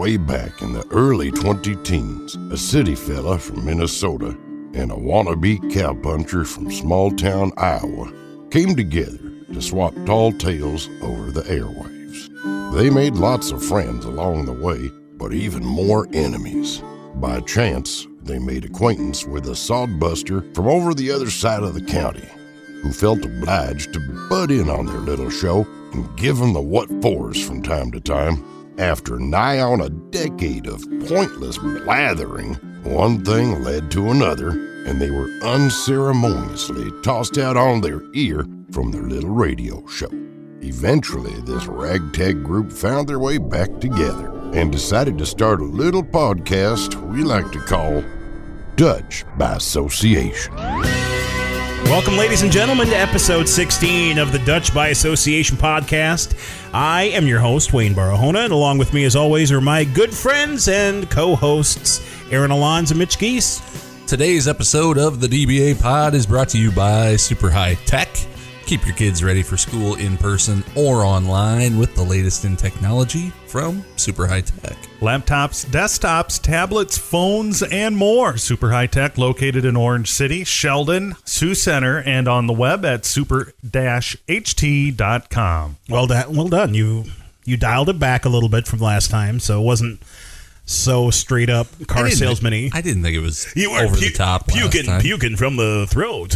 way back in the early 20-teens, a city fella from Minnesota and a wannabe cowpuncher from small-town Iowa came together to swap tall tales over the airwaves. They made lots of friends along the way, but even more enemies. By chance, they made acquaintance with a sodbuster from over the other side of the county, who felt obliged to butt in on their little show and give them the what-fors from time to time. After nigh on a decade of pointless blathering, one thing led to another, and they were unceremoniously tossed out on their ear from their little radio show. Eventually, this ragtag group found their way back together and decided to start a little podcast we like to call Dutch by Association. Welcome, ladies and gentlemen, to episode 16 of the Dutch by Association podcast. I am your host, Wayne Barahona, and along with me, as always, are my good friends and co-hosts, Aaron Alonz and Mitch Geese. Today's episode of the DBA Pod is brought to you by Super High Tech. Keep your kids ready for school in person or online with the latest in technology from Super High Tech. Laptops, desktops, tablets, phones, and more. Super High Tech, located in Orange City, Sheldon, Sioux Center, and on the web at super-ht.com. Well done. You dialed it back a little bit from last time, so it wasn't so straight up car salesman-y. I didn't think it was over the top puking from the throat.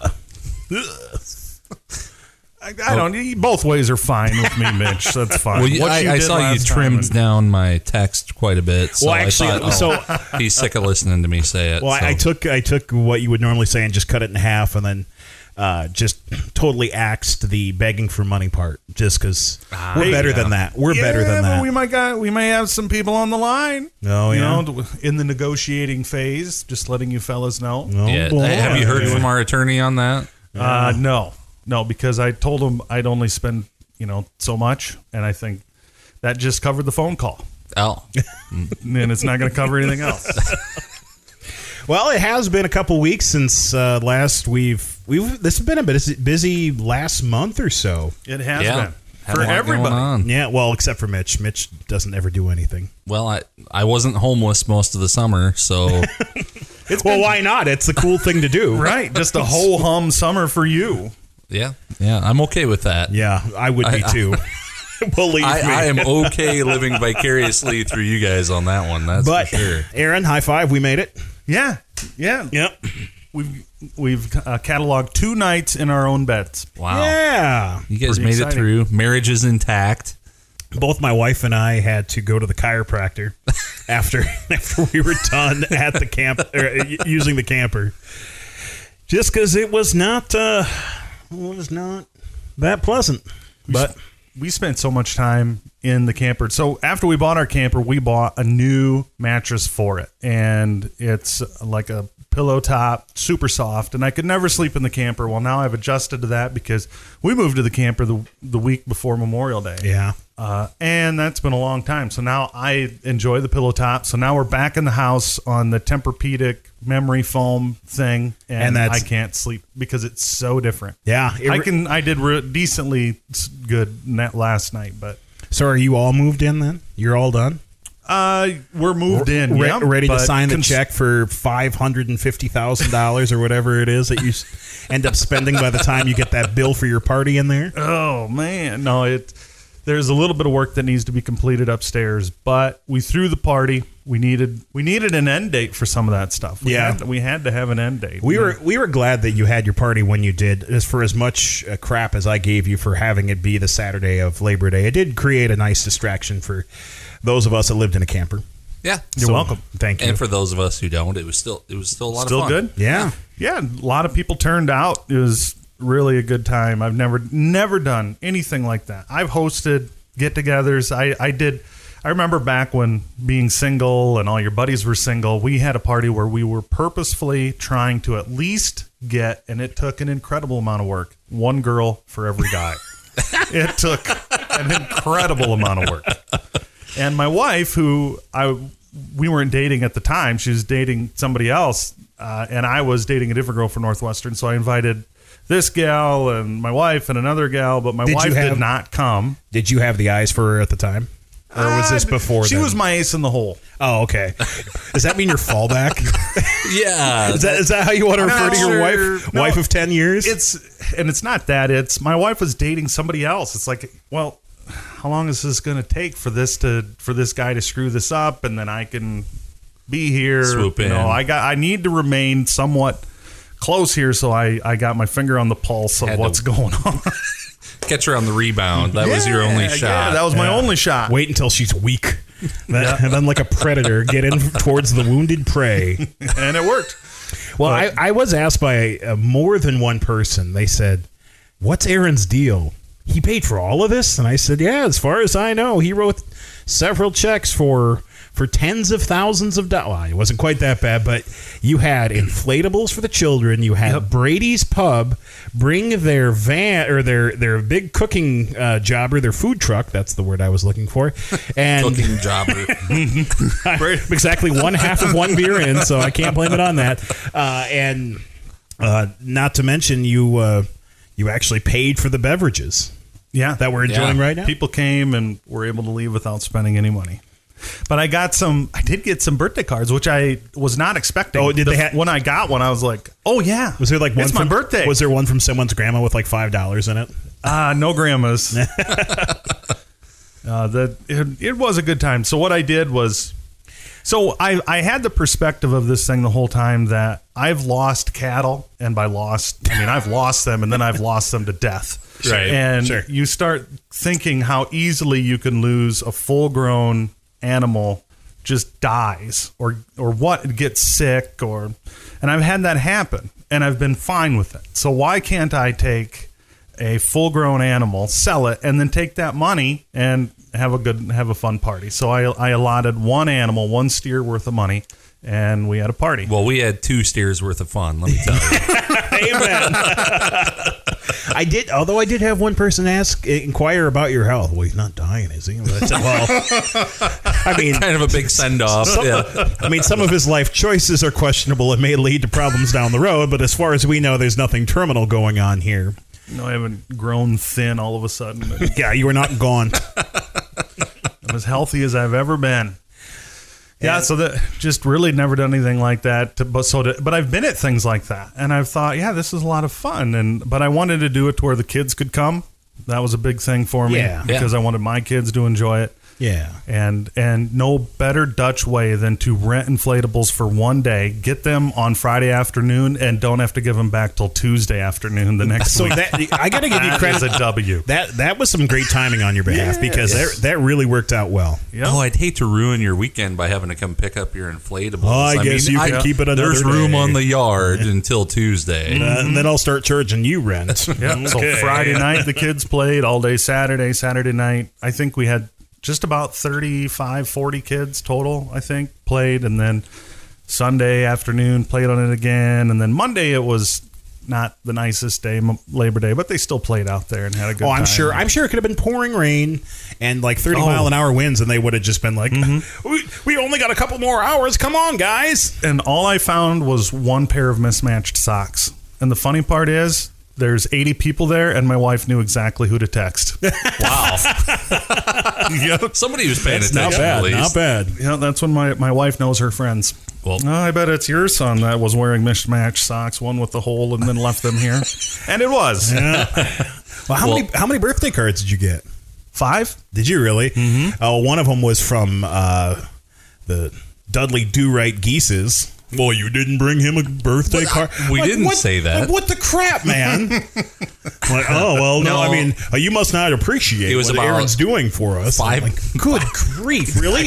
I don't. Both ways are fine with me, Mitch. That's fine. Well, I saw you trimmed down my text quite a bit. So well, actually, I thought, he's sick of listening to me say it. Well, so. I took what you would normally say and just cut it in half, and then just totally axed the begging for money part, just because we're better than that. We're better than that. We may have some people on the line. Oh, yeah. In the negotiating phase. Just letting you fellas know. Oh, yeah. boy. Have you heard from our attorney on that? No, because I told him I'd only spend, so much, and I think that just covered the phone call. Oh. And it's not going to cover anything else. Well, it has been a couple weeks since last this has been a busy last month or so. It has been. For everybody. Yeah, well, except for Mitch. Mitch doesn't ever do anything. Well, I wasn't homeless most of the summer, so... Why not? It's a cool thing to do. Right, just a whole hum summer for you. Yeah, I'm okay with that. Yeah, I would be too. Believe me. I am okay living vicariously through you guys on that one, that's for sure. Aaron, high five, we made it. Yeah. Yep. We've cataloged 2 nights in our own beds. Wow. Yeah. You guys made it through. Marriage is intact. Both my wife and I had to go to the chiropractor after we were done at the camp, using the camper. Just because it was not that pleasant. But we spent so much time in the camper. So after we bought our camper, we bought a new mattress for it. And it's like a pillow top, super soft. And I could never sleep in the camper. Well, now I've adjusted to that because we moved to the camper the week before Memorial Day. Yeah. And that's been a long time. So now I enjoy the pillow top. So now we're back in the house on the Tempur-Pedic memory foam thing, and I can't sleep because it's so different. Yeah, I did decently good last night, but so are you all moved in then? You're all done? We're moved in, ready to sign the check for $550,000 or whatever it is that you end up spending by the time you get that bill for your party in there. Oh man, no, there's a little bit of work that needs to be completed upstairs, but we threw the party. We needed an end date for some of that stuff. We had to have an end date. We were glad that you had your party when you did. For as much crap as I gave you for having it be the Saturday of Labor Day, it did create a nice distraction for those of us that lived in a camper. Yeah, you're welcome. Thank you. And for those of us who don't, it was still a lot of fun. Still good. Yeah. A lot of people turned out. It was really a good time. I've never done anything like that. I've hosted get-togethers. I remember back when being single and all your buddies were single, we had a party where we were purposefully trying to at least get, and it took an incredible amount of work, 1 girl for every guy. It took an incredible amount of work. And my wife, who we weren't dating at the time, she was dating somebody else, and I was dating a different girl from Northwestern, so I invited this gal and my wife and another gal, but my wife did not come. Did you have the eyes for her at the time? Or was this before She then? was my ace in the hole. Oh, okay. Does that mean your fallback? Yeah. Is that how you want to refer to your wife? No. Wife of 10 years? It's not that. It's my wife was dating somebody else. It's like, well, how long is this going to take for this guy to screw this up, and then I can be here? Swoop in. I need to remain somewhat close here, so I got my finger on the pulse of what's going on. Catch her on the rebound. That was your only shot. Yeah, that was my only shot. Wait until she's weak. And then, like a predator, get in towards the wounded prey. And it worked. Well, I was asked by more than one person. They said, "What's Aaron's deal? He paid for all of this?" And I said, "Yeah, as far as I know, he wrote several checks for tens of thousands of dollars." Well, it wasn't quite that bad, but you had inflatables for the children. You had Brady's Pub bring their van or their big cooking jobber, their food truck. That's the word I was looking for. And Cooking jobber. exactly one half of one beer in, so I can't blame it on that. And not to mention you actually paid for the beverages. Yeah, that we're enjoying right now. People came and were able to leave without spending any money. But I did get some birthday cards, which I was not expecting. Oh, when I got one, I was like, "Oh yeah!" Was there like one it's my birthday? Was there one from someone's grandma with like $5 in it? No grandmas. It was a good time. So what I did was, I had the perspective of this thing the whole time that I've lost cattle, and by lost, I mean I've lost them, and then I've lost them to death. Right. And you start thinking how easily you can lose a full-grown animal just dies or what, it gets sick, and I've had that happen, and I've been fine with it. So why can't I take a full-grown animal, sell it, and then take that money and have a fun party? So I allotted one animal, one steer worth of money, and we had a party. Well, we had 2 steers worth of fun, let me tell you. Amen. I did have one person inquire about your health. Well, he's not dying, is he? Well, I mean, kind of a big send-off. I mean, some of his life choices are questionable and may lead to problems down the road, but as far as we know, there's nothing terminal going on here. No, I haven't grown thin all of a sudden. Yeah, you were not gaunt. I'm as healthy as I've ever been. Yeah, so that just really never done anything like that. But I've been at things like that, and I've thought, yeah, this is a lot of fun. But I wanted to do it to where the kids could come. That was a big thing for me because I wanted my kids to enjoy it. Yeah, and no better Dutch way than to rent inflatables for one day, get them on Friday afternoon, and don't have to give them back till Tuesday afternoon the next week. I got to give you credit. That is a W. That was some great timing on your behalf because that really worked out well. Yep. Oh, I'd hate to ruin your weekend by having to come pick up your inflatables. Oh, I guess you can keep it another There's day. room on the yard until Tuesday. And then I'll start charging you rent. Yep. Okay. So Friday night the kids played all day. Saturday night I think we had just about 35, 40 kids total, I think, played. And then Sunday afternoon played on it again. And then Monday it was not the nicest day, Labor Day, but they still played out there and had a good time. I'm sure it could have been pouring rain and like 30-mile-an-hour winds, and they would have just been like, we only got a couple more hours. Come on, guys. And all I found was one pair of mismatched socks. And the funny part is, there's 80 people there, and my wife knew exactly who to text. Wow. Somebody was paying attention. Not bad. At least. Not bad. Yeah, that's when my wife knows her friends. Well, I bet it's your son that was wearing mismatched socks, one with the hole, and then left them here. And it was. Yeah. Well, how many birthday cards did you get? 5. Did you really? Mm-hmm. One of them was from the Dudley Do-Right Geeses. Well, you didn't bring him a birthday card? We didn't say that. What the crap, man? Like, oh, well, no, I mean, you must not appreciate what Aaron's doing for us. Good grief, really?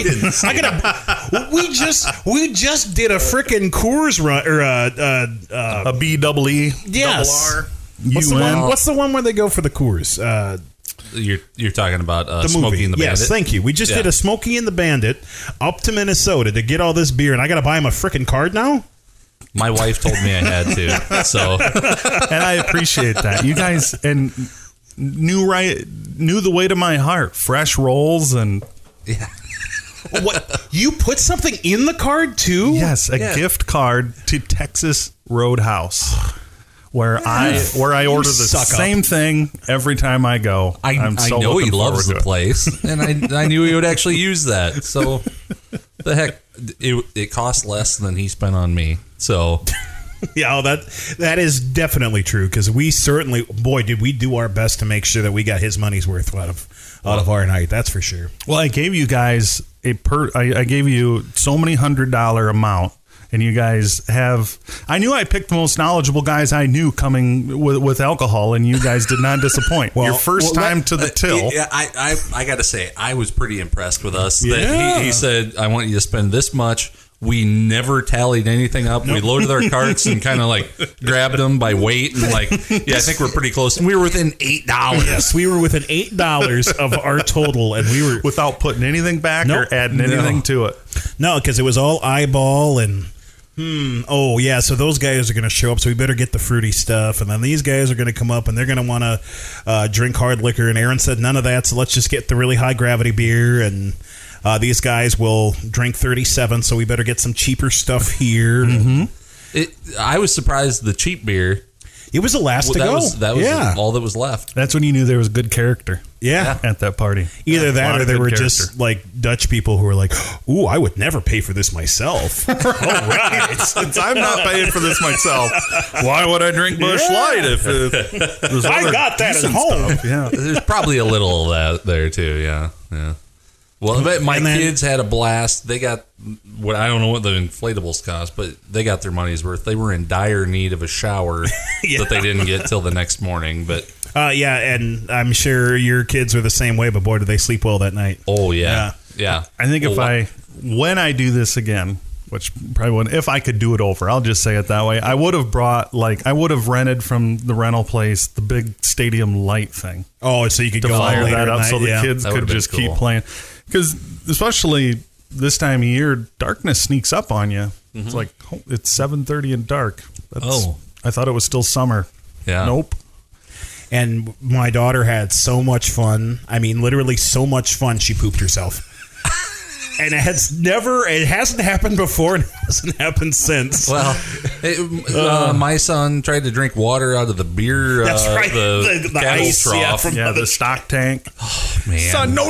We just did a frickin' Coors run, or a BEE. Yes. R. What's the one where they go for the Coors? You're talking about the Smokey movie. and the Bandit? Yes, thank you. We just did a Smokey and the Bandit up to Minnesota to get all this beer, and I got to buy him a frickin' card now? My wife told me I had to, so. And I appreciate that. You guys knew the way to my heart. Fresh rolls and... Yeah. What? You put something in the card, too? Yes, a gift card to Texas Roadhouse. where I order the suck up. same thing every time I go. I so know he looking loves forward the to it. place, and I knew he would actually use that. So, the heck, it cost less than he spent on me. So, Yeah, that is definitely true because we certainly, boy, did we do our best to make sure that we got his money's worth out of our night. That's for sure. Well, I gave you guys I gave you so many $100 amount, and you guys have. I knew I picked the most knowledgeable guys I knew coming with alcohol, and you guys did not disappoint. Your first time to the till. Yeah, I got to say, I was pretty impressed with us. Yeah. That he said, "I want you to spend this much." We never tallied anything up. We loaded our carts and kind of like grabbed them by weight and like, yeah, I think we're pretty close. And we were within $8. Yes, we were within $8 of our total, and we were Without putting anything back Nope. or adding anything to it. no, because it was all eyeball and. Oh yeah, so those guys are going to show up, so we better get the fruity stuff, and then these guys are going to come up and they're going to want to drink hard liquor. And Aaron said none of that, so let's just get the really high gravity beer. And these guys will drink 37, so we better get some cheaper stuff here. Mm-hmm. I was surprised the cheap beer. It was the last to that go. was yeah. all that was left. That's when you knew there was good character Yeah. at that party. Either A that lot or of there good were character. just like Dutch people who were like, ooh, I would never pay for this myself. All right. Since I'm not paying for this myself, why would I drink Busch Light if there's I other got that at decent home. stuff? Yeah. There's probably a little of that there too. Yeah. Well, but my And then- kids had a blast. They got what I don't know what the inflatables cost, but they got their money's worth. They were in dire need of a shower that they didn't get till the next morning. But Yeah, and I'm sure your kids were the same way, but boy, did they sleep well that night. oh yeah. I think when I do this again, which probably wouldn't, if I could do it over, I'll just say it that way. I would have I would have rented from the rental place the big stadium light thing Oh, so you could to go on fire later that at up night, so the yeah. kids That could would've been just keep cool. playing. Because especially this time of year, darkness sneaks up on you. It's like it's 7:30 and dark. I thought it was still summer. Yeah. Nope. And my daughter had so much fun. I mean, literally so much fun, she pooped herself. And it hasn't happened before and it hasn't happened since. Well, my son tried to drink water out of the beer. That's right. The The cattle ice, yeah, trough. from- Yeah, the stock tank. Man. Son, no.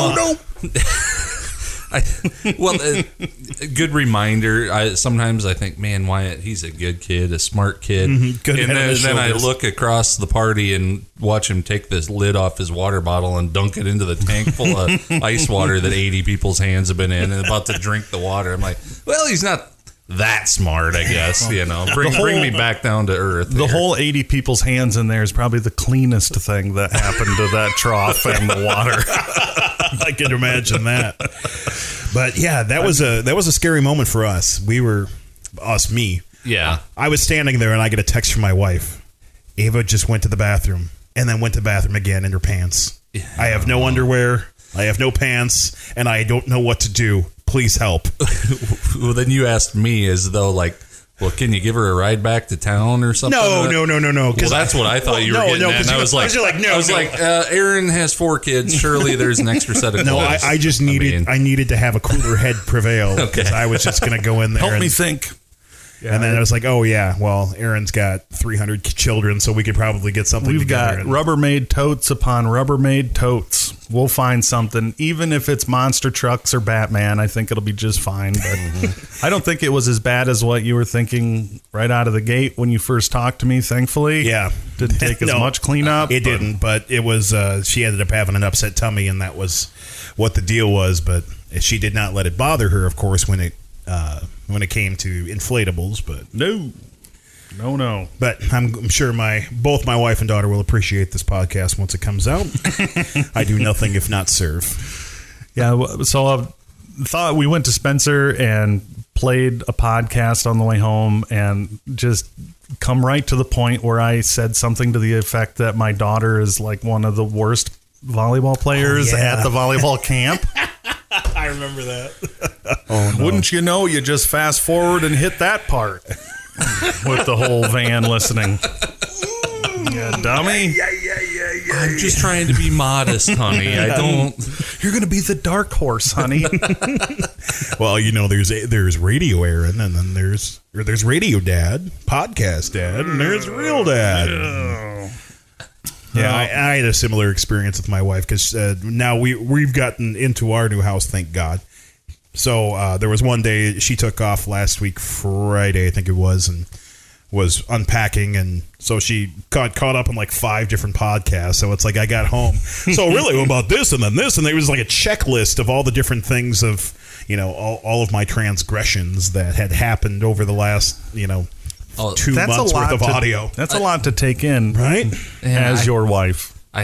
Good reminder. Sometimes I think, man, Wyatt, he's a good kid, a smart kid. Good And head on his then I shoulders. look across the party and watch him take this lid off his water bottle and dunk it into the tank full of ice water that 80 people's hands have been in and about to drink the water. I'm like, well, he's not that smart, I guess. Bring me back down to earth. The here. whole 80 people's hands in there is probably the cleanest thing that happened to that trough and the water. I can imagine that. But yeah, that was a scary moment for us. Me. Yeah. I was standing there and I get a text from my wife. Ava just went to the bathroom and then went to the bathroom again in her pants. I have no underwear. I have no pants and I don't know what to do. Please help. Well, then you asked me as though, like, well, can you give her a ride back to town or something? No. Well, that's what I thought you were getting at. And I was like, Aaron has 4 kids. Surely there's an extra set of No, clothes. I just needed I needed to have a cooler head prevail because I was just going to go in there. Help me think. And then I was like, oh, yeah, well, Aaron's got 300 children, so we could probably get something We've together. got Rubbermaid totes upon Rubbermaid totes. We'll find something. Even if it's monster trucks or Batman, I think it'll be just fine. But I don't think it was as bad as what you were thinking right out of the gate when you first talked to me, thankfully. Yeah. Didn't take as No, much cleanup. It didn't, but it was, she ended up having an upset tummy, and that was what the deal was. But she did not let it bother her, of course, when it came to inflatables. But No. But I'm sure both my wife and daughter will appreciate this podcast once it comes out. I do nothing if not serve. Yeah, so I thought we went to Spencer and played a podcast on the way home and just come right to the point where I said something to the effect that my daughter is like one of the worst volleyball players at the volleyball camp. I remember that. Wouldn't you know, you just fast forward and hit that part with the whole van listening. Yeah, dummy. I'm just trying to be modest, honey. I don't. You're going to be the dark horse, honey. Well, you know, there's Radio Aaron, and then there's Radio Dad, Podcast Dad, and there's Real Dad. Yeah, I had a similar experience with my wife because now we've gotten into our new house, thank God. So there was one day she took off last week, Friday, I think it was, and was unpacking, and so she got caught up in like 5 different podcasts. So it's like I got home. So really, what about this and then this? And there was like a checklist of all the different things of, you know, all of my transgressions that had happened over the last, you know, 2 months worth of audio. That's a lot to take in, right? As your wife. I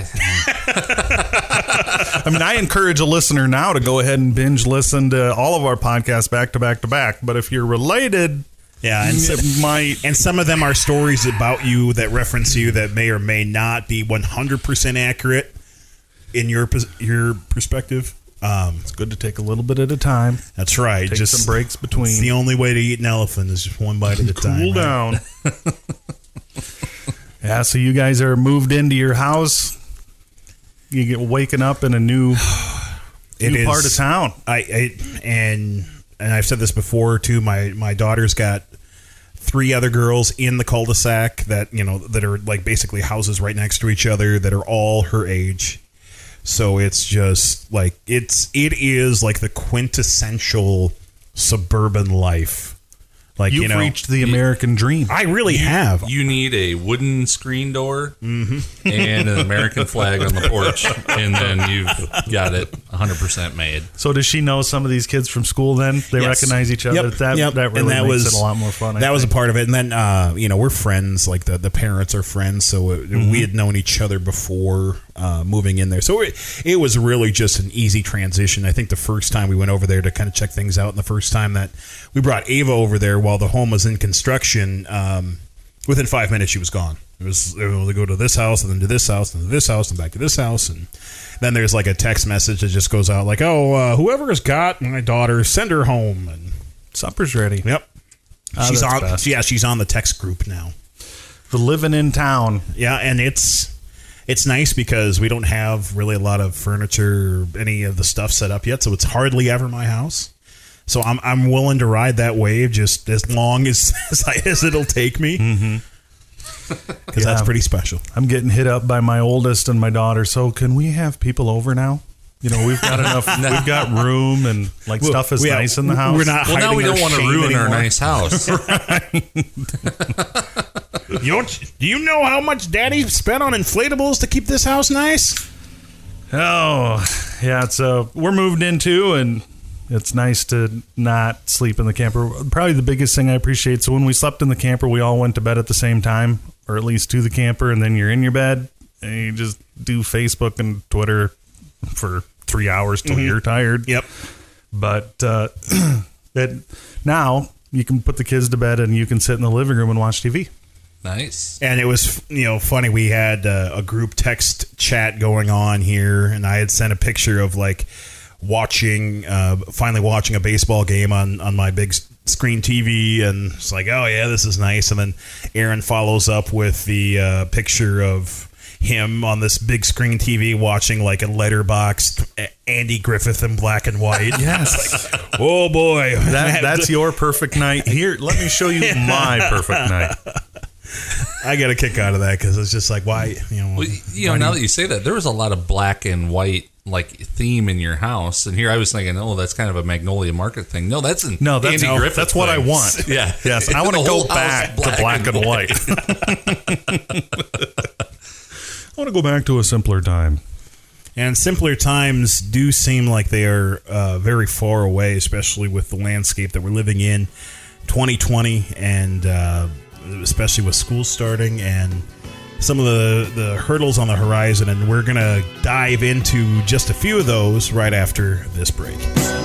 mean, I encourage a listener now to go ahead and binge listen to all of our podcasts back to back to back. But if you're related, yeah, and some of them are stories about you that reference you that may or may not be 100% accurate in your perspective. It's good to take a little bit at a time. That's right. Take some breaks between. It's the only way to eat an elephant is just one bite at a time. Cool down. Right? Yeah, so you guys are moved into your house. You get waking up in a new part of town. And I've said this before too. My daughter's got 3 other girls in the cul-de-sac that, you know, that are like basically houses right next to each other that are all her age. So it's just like it is like the quintessential suburban life. Like, You've reached the American dream. I really have. You need a wooden screen door and an American flag on the porch, and then you've got it 100% made. So does she know some of these kids from school then? They recognize each other? Yep. That really makes it a lot more fun. That was a part of it. And then, you know, we're friends. Like the parents are friends. So we had known each other before moving in there. So it was really just an easy transition. I think the first time we went over there to kind of check things out, and the first time that we brought Ava over there while the home was in construction, within 5 minutes she was gone. It was able to go to this house and then to this house and to this house and back to this house. And then there's like a text message that just goes out like, oh, whoever has got my daughter, send her home. And supper's ready. Yep. She's on. Best. Yeah, she's on the text group now. The living in town. Yeah, and it's nice because we don't have really a lot of furniture or any of the stuff set up yet, so it's hardly ever my house. So I'm willing to ride that wave just as long as it'll take me. Because that's pretty special. I'm getting hit up by my oldest and my daughter. So can we have people over now? You know, we've got enough. We've got room and stuff is nice in the house. We're not. Well, now we don't want to ruin anymore. our nice house. Do you know how much Daddy spent on inflatables to keep this house nice? Oh, yeah. So we're moved into, and it's nice to not sleep in the camper. Probably the biggest thing I appreciate. So when we slept in the camper, we all went to bed at the same time, or at least to the camper, and then you're in your bed and you just do Facebook and Twitter for 3 hours till you're tired. Yep. But now you can put the kids to bed and you can sit in the living room and watch TV. Nice. And it was, funny. We had a group text chat going on here, and I had sent a picture of like finally watching a baseball game on my big screen TV, and it's like, oh yeah, this is nice. And then Aaron follows up with the picture of him on this big screen TV watching like a letterboxed Andy Griffith in black and white. Yes. Like, oh boy, that's your perfect night. Here, let me show you my perfect night. I get a kick out of that because it's just like, why? Well, now that you say that, there was a lot of black and white theme in your house, and here I was thinking, oh, that's kind of a Magnolia Market thing. No, that's Andy Griffith. That's what I want. Yeah, yes, I want to go back to black and white. I want to go back to a simpler time. And simpler times do seem like they are very far away, especially with the landscape that we're living in, 2020, and especially with school starting and some of the hurdles on the horizon. And we're going to dive into just a few of those right after this break.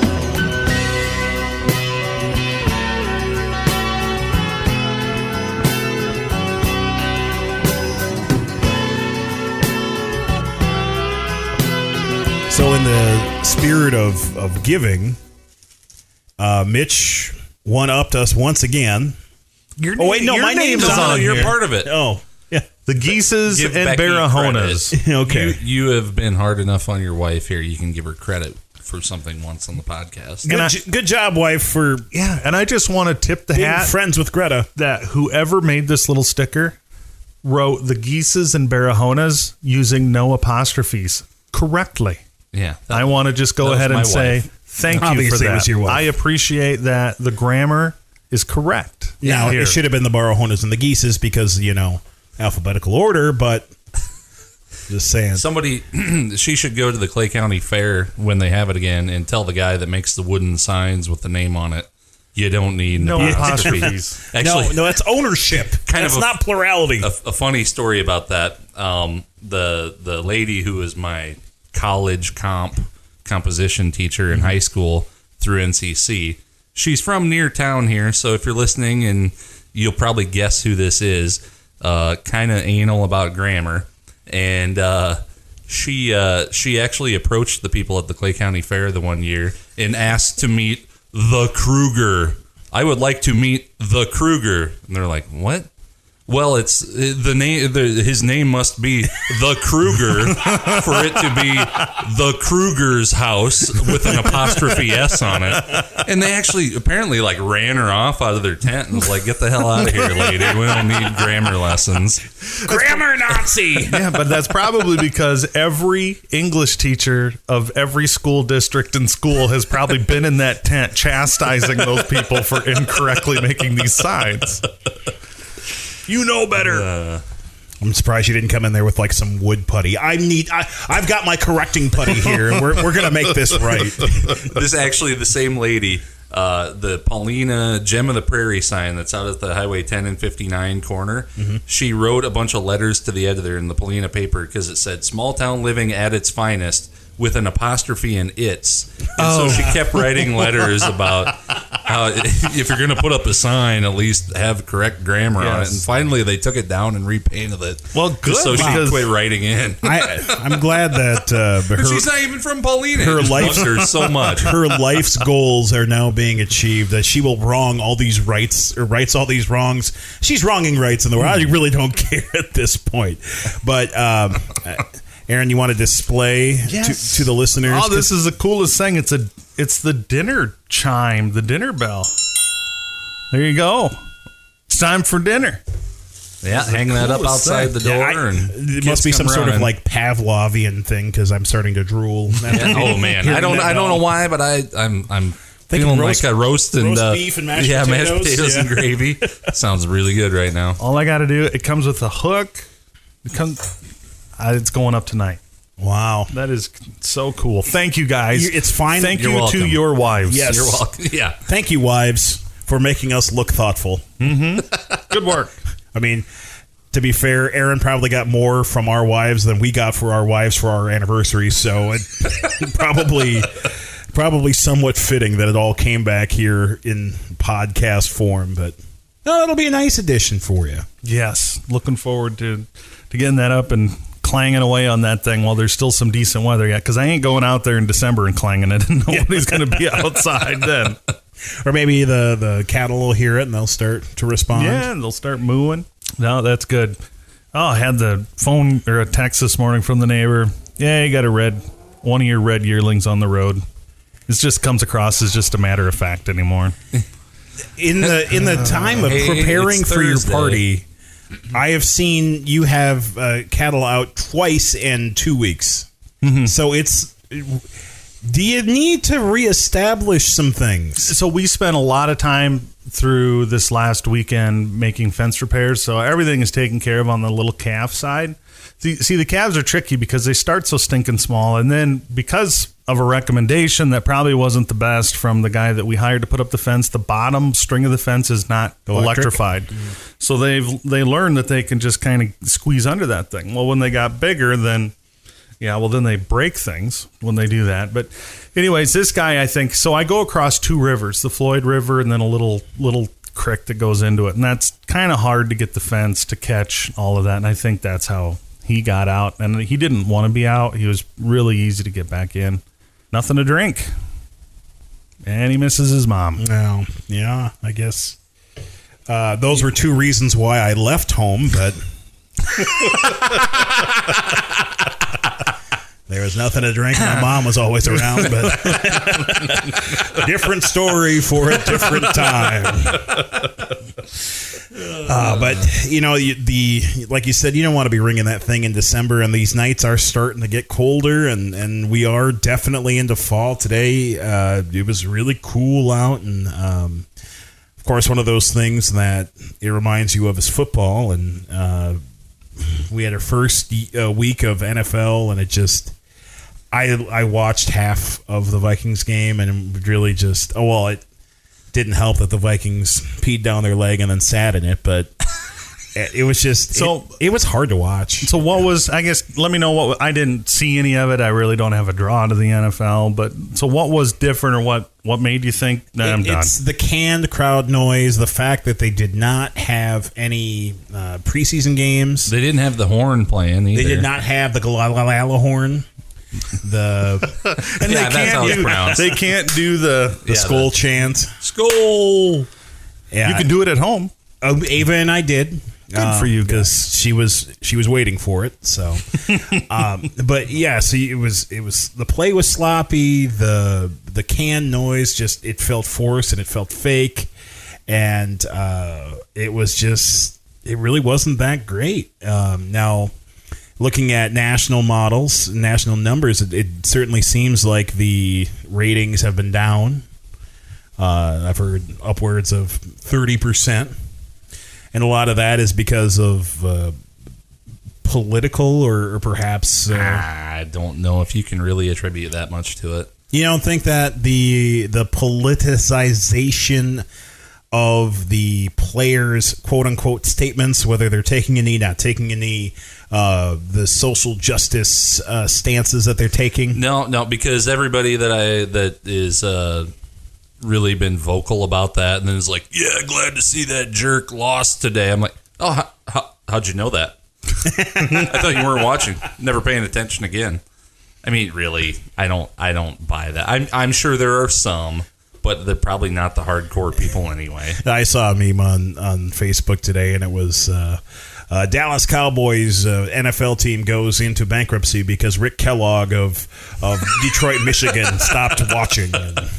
So in the spirit of giving, Mitch one-upped us once again. My name is on. You're part of it. Oh, yeah. The Geeses Give and Becky Barahonas. credit. Okay. You have been hard enough on your wife here. You can give her credit for something once on the podcast. Good job, wife, for Yeah, and I just want to tip the being hat friends with Greta. that whoever made this little sticker wrote the Geeses and Barahonas using no apostrophes correctly. Yeah. I want to just go that was ahead my and say wife. thank you Obviously for it that. was your wife. I appreciate that the grammar is correct. Now, Here. it should have been the Barahonas and the Geeses because, alphabetical order, but just saying. Somebody, she should go to the Clay County Fair when they have it again and tell the guy that makes the wooden signs with the name on it, you don't need No an apostrophes. Actually, no, that's ownership. That's of not plurality. a funny story about that. The lady who was my college composition teacher in high school through NCC, she's from near town here, so if you're listening, and you'll probably guess who this is, kind of anal about grammar, and she actually approached the people at the Clay County Fair the one year and asked to meet the Kruger. I would like to meet the Kruger. And they're like, what? Well, it's the name. His name must be the Kruger for it to be the Kruger's house with an apostrophe S on it. And they actually apparently ran her off out of their tent and was like, "Get the hell out of here, lady. We don't need grammar lessons." Grammar Nazi. Yeah, but that's probably because every English teacher of every school district and school has probably been in that tent chastising those people for incorrectly making these signs. You know better. I'm surprised you didn't come in there with some wood putty. I've got my correcting putty here, and we're gonna make this right. This is actually the same lady. The Paulina Gem of the Prairie sign that's out at the Highway 10 and 59 corner. Mm-hmm. She wrote a bunch of letters to the editor in the Paulina paper because it said "small town living at its finest" with an apostrophe in "its." And so she kept writing letters about how if you're going to put up a sign, at least have correct grammar on it. Yes. And finally, they took it down and repainted it. Well, just good, so she because- could quit writing in. I'm glad that She's not even from Paulina. her It just life- bugs her so much. her life's goals are now being achieved. That she will wrong all these rights or rights all these wrongs. She's wronging rights in the world. I really don't care at this point. But Aaron, you want to display to the listeners? Oh, this is the coolest thing. It's the dinner chime, the dinner bell. There you go. It's time for dinner. Yeah, hang that up coolest outside thing. the door. And it kids must be come some sort of running. Pavlovian thing because I'm starting to drool. Yeah, oh man, I don't know why, but I'm feeling roast- like a roast and roast beef and mashed mashed potatoes? potatoes and Yeah. gravy. Sounds really good right now. All I got to do, it comes with a hook. It's going up tonight. Wow. That is so cool. Thank you, guys. It's fine. Thank You're you welcome. to your wives. Yes. You're welcome. Yeah, Thank you, wives, for making us look thoughtful. Good work. I mean, to be fair, Aaron probably got more from our wives than we got for our wives for our anniversary. So it probably somewhat fitting that it all came back here in podcast form. But no, it'll be a nice addition for you. Yes. Looking forward to getting that up and clanging away on that thing while there's still some decent weather yet. Because I ain't going out there in December and clanging it, and nobody's going to be outside then. Or maybe the cattle will hear it and they'll start to respond. Yeah, and they'll start mooing. No, that's good. Oh, I had the phone or a text this morning from the neighbor. Yeah, you got one of your red yearlings on the road. It just comes across as just a matter of fact anymore. In the time of Hey, preparing it's for your Thursday. party, I have seen you have cattle out twice in 2 weeks. So it's. Do you need to reestablish some things? So we spent a lot of time through this last weekend making fence repairs. So everything is taken care of on the little calf side. See, the calves are tricky because they start so stinking small. And then because of a recommendation that probably wasn't the best from the guy that we hired to put up the fence, the bottom string of the fence is not electrified. So they learned that they can just kind of squeeze under that thing. Well, when they got bigger, then they break things when they do that. But anyways, this guy, I think, so I go across two rivers, the Floyd River and then a little creek that goes into it. And that's kind of hard to get the fence to catch all of that. And I think that's how he got out. And he didn't want to be out. He was really easy to get back in. Nothing to drink. And he misses his mom. No. Yeah, I guess. Those were two reasons why I left home, but There was nothing to drink. My mom was always around, but different story for a different time. But like you said, you don't want to be ringing that thing in December, and these nights are starting to get colder, and we are definitely into fall today. It was really cool out, and of course, one of those things that it reminds you of is football, and we had our first week of NFL, and it just. I watched half of the Vikings game, and it really just it didn't help that the Vikings peed down their leg and then sat in it, but it was just it was hard to watch. So what was, I guess, let me know what, I didn't see any of it. I really don't have a draw to the NFL, but so what was different, or what made you think that I'm done? It's the canned crowd noise, the fact that they did not have any preseason games. They didn't have the horn playing either. They did not have the Galala horn. And they can't do the skull chant. Skull. Yeah, you can do it at home. Ava and I did. Good for you, because she was waiting for it. So, but yeah, so it was the play was sloppy. The can noise just it felt forced and it felt fake, and it really wasn't that great. Now. Looking at national models, national numbers, it certainly seems like the ratings have been down. I've heard upwards of 30%. And a lot of that is because of political or perhaps... I don't know if you can really attribute that much to it. You don't think that the politicization of the players' quote-unquote statements, whether they're taking a knee, not taking a knee, the social justice stances that they're taking? No, because everybody that is really been vocal about that and then is like, yeah, glad to see that jerk lost today. I'm like, oh, how'd you know that? I thought you weren't watching. Never paying attention again. I mean, really, I don't buy that. I'm sure there are some, but they're probably not the hardcore people anyway. I saw a meme on Facebook today, and it was Dallas Cowboys NFL team goes into bankruptcy because Rick Kellogg of Detroit, Michigan stopped watching.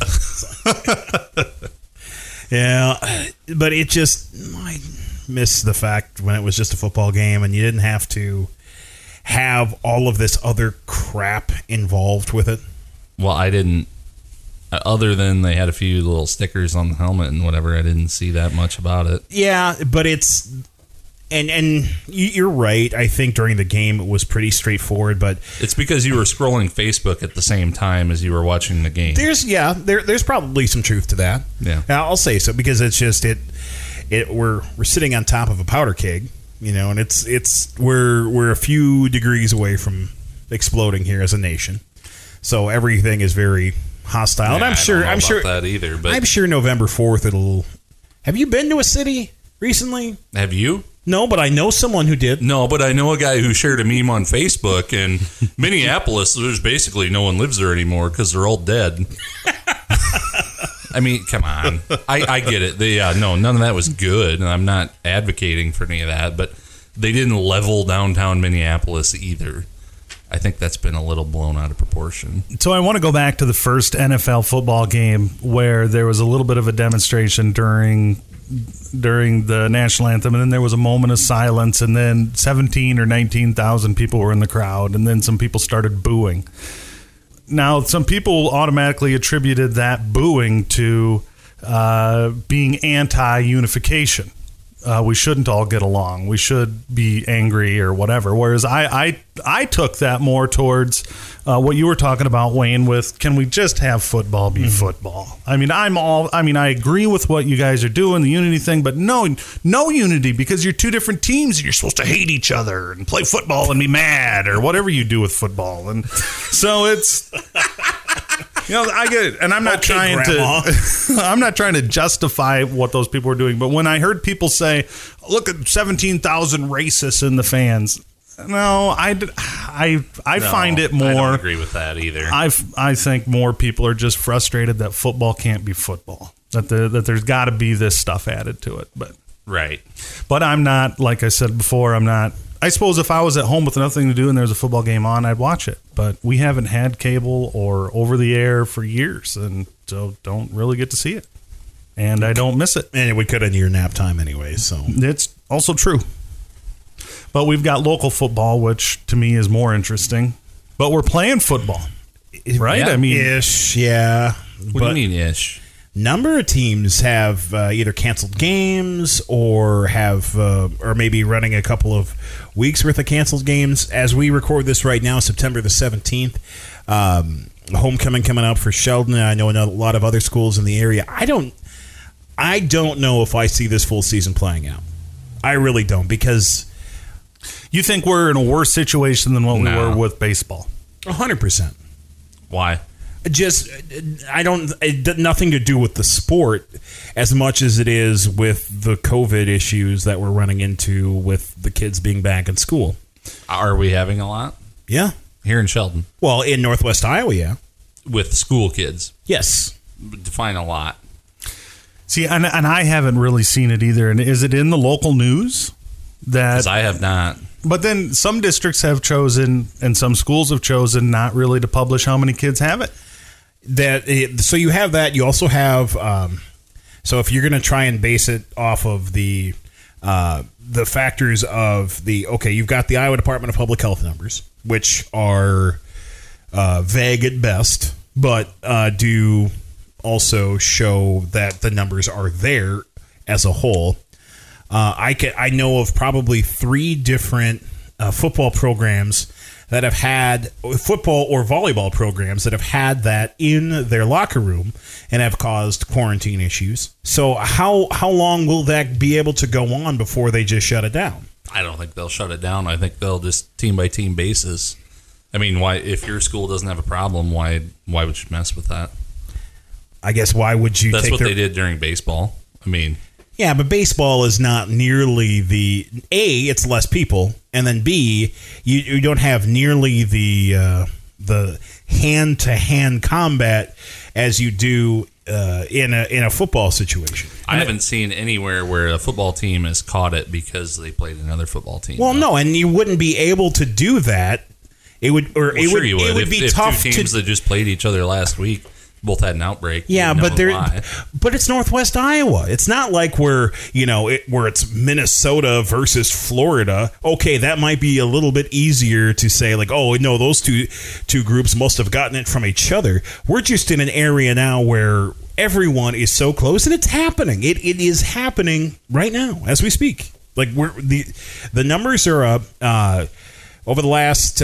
Yeah, but I miss the fact when it was just a football game and you didn't have to have all of this other crap involved with it. Well, I didn't. Other than they had a few little stickers on the helmet and whatever, I didn't see that much about it. Yeah, but it's... And you're right. I think during the game it was pretty straightforward, but... It's because you were scrolling Facebook at the same time as you were watching the game. There's probably some truth to that. Yeah. I'll say so, because it's just... We're sitting on top of a powder keg, and we're a few degrees away from exploding here as a nation. So everything is very... hostile, yeah, and I'm sure that either. But I'm sure November 4th it'll. Have you been to a city recently? Have you? No, but I know someone who did. No, but I know a guy who shared a meme on Facebook, and Minneapolis, there's basically no one lives there anymore because they're all dead. I mean, come on. I get it. None of that was good, and I'm not advocating for any of that, but they didn't level downtown Minneapolis either. I think that's been a little blown out of proportion. So I want to go back to the first NFL football game where there was a little bit of a demonstration during the national anthem, and then there was a moment of silence, and then 17 or 19,000 people were in the crowd, and then some people started booing. Now, some people automatically attributed that booing to being anti-unification. We shouldn't all get along. We should be angry or whatever. Whereas I took that more towards what you were talking about, Wayne, with can we just have football be football? I mean, I agree with what you guys are doing, the unity thing, but no unity, because you're two different teams and you're supposed to hate each other and play football and be mad or whatever you do with football. And so it's... I get it, and I'm not trying to justify what those people were doing. But when I heard people say, "Look at 17,000 racists in the fans," no, I find it more. I don't agree with that either. I think more people are just frustrated that football can't be football. That there's got to be this stuff added to it. But right. But I'm not, like I said before, I'm not I suppose if I was at home with nothing to do and there's a football game on, I'd watch it. But we haven't had cable or over the air for years, and so don't really get to see it. And I don't miss it. And we could in your nap time anyway, so. It's also true. But we've got local football, which to me is more interesting. But we're playing football, right? Yeah. I mean, Ish, yeah. What do you mean ish? Number of teams have either canceled games or have or maybe running a couple of weeks worth of canceled games. As we record this right now, September the 17th, homecoming coming up for Sheldon. I know a lot of other schools in the area. I don't know if I see this full season playing out. I really don't, because you think we're in a worse situation than what we were with baseball? 100%. Why? Nothing to do with the sport as much as it is with the COVID issues that we're running into with the kids being back in school. Are we having a lot? Yeah. Here in Sheldon. Well, in Northwest Iowa, yeah. With school kids. Yes. Define a lot. See, and I haven't really seen it either. And is it in the local news? Because I have not. But then some districts have chosen, and some schools have chosen, not really to publish how many kids have it. So you have that. You also have. So if you're going to try and base it off of the factors of you've got the Iowa Department of Public Health numbers, which are vague at best, but do also show that the numbers are there as a whole. I know of probably 3 different football programs that have had football or volleyball programs that have had that in their locker room and have caused quarantine issues. So how long will that be able to go on before they just shut it down? I don't think they'll shut it down. I think they'll just team by team basis. I mean, why? If your school doesn't have a problem, why would you mess with that? I guess why would you? That's what they did during baseball. I mean. Yeah, but baseball is not nearly the A. It's less people, and then B. You don't have nearly the hand-to-hand combat as you do in a football situation. I haven't seen anywhere where a football team has caught it because they played another football team. Well, no, and you wouldn't be able to do that. It would, or it would. You would. It would be if tough. 2 teams that just played each other last week both had an outbreak. Yeah, but it's Northwest Iowa. It's not like where it's Minnesota versus Florida. Okay, that might be a little bit easier to say, like, oh no, those two groups must have gotten it from each other. We're just in an area now where everyone is so close, and it's happening. It is happening right now as we speak. Like the numbers are up over the last.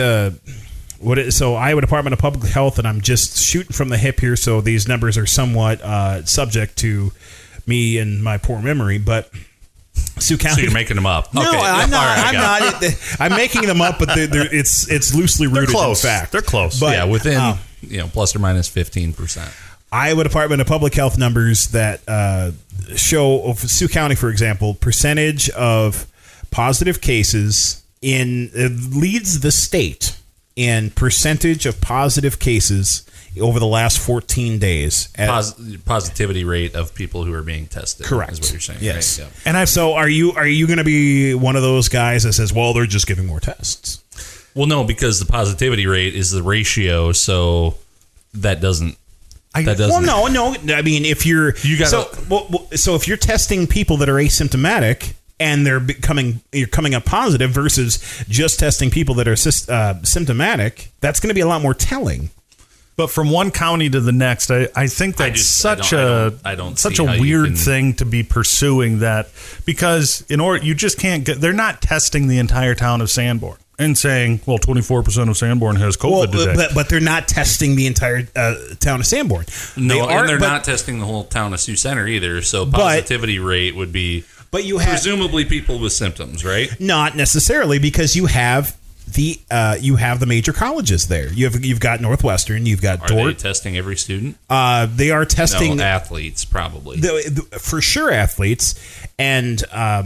So Iowa Department of Public Health, and I'm just shooting from the hip here, so these numbers are somewhat subject to me and my poor memory, but Sioux County. So you're making them up? No, okay. I'm not. I'm not. I'm making them up, but it's loosely rooted in fact. They're close. But, yeah, within plus or minus 15%. Iowa Department of Public Health numbers that show of Sioux County, for example, percentage of positive cases leads the state in percentage of positive cases over the last 14 days. Positivity rate of people who are being tested. Correct. Is what you're saying. Yes. Right? Yeah. And so are you going to be one of those guys that says, well, they're just giving more tests? Well, no, because the positivity rate is the ratio, so that doesn't. Well, no. I mean, if you're so if you're testing people that are asymptomatic and you're coming up positive versus just testing people that are symptomatic, that's going to be a lot more telling. But from one county to the next, I think that's such a weird thing to be pursuing that, because you just can't get. They're not testing the entire town of Sanborn and saying, well, 24% of Sanborn has COVID today. But they're not testing the entire town of Sanborn. They're not testing the whole town of Sioux Center either. So positivity rate would be. But you have presumably people with symptoms, right? Not necessarily, because you have the major colleges there. You've got Northwestern. You've got Dordt. Are they testing every student? They are testing athletes, probably for sure athletes. And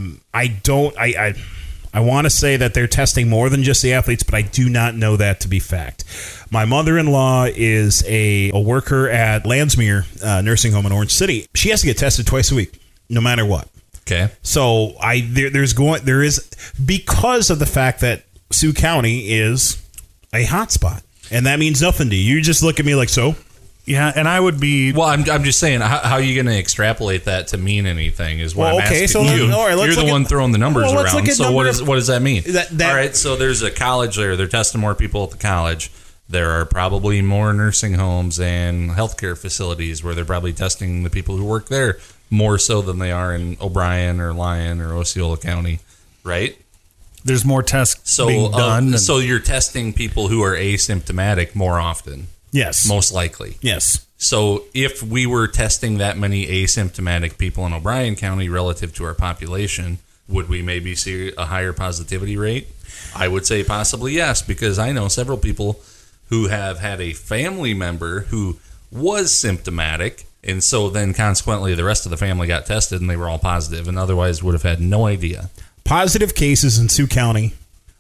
I want to say that they're testing more than just the athletes, but I do not know that to be fact. My mother-in-law is a worker at Landsmere Nursing Home in Orange City. She has to get tested twice a week, no matter what. Okay. So there is because of the fact that Sioux County is a hotspot, and that means nothing to you. You just look at me like so. Yeah, and I would be. Well, I'm just saying, how are you going to extrapolate that to mean anything? Is what I'm asking so you. all right, You're the one throwing the numbers around. So what does that mean? All right, so there's a college there. They're testing more people at the college. There are probably more nursing homes and healthcare facilities where they're probably testing the people who work there more so than they are in O'Brien or Lyon or Osceola County, right? There's more tests being done. So you're testing people who are asymptomatic more often. Yes. Most likely. Yes. So if we were testing that many asymptomatic people in O'Brien County relative to our population, would we maybe see a higher positivity rate? I would say possibly yes, because I know several people who have had a family member who was symptomatic, and so then consequently the rest of the family got tested and they were all positive and otherwise would have had no idea. Positive cases in Sioux County,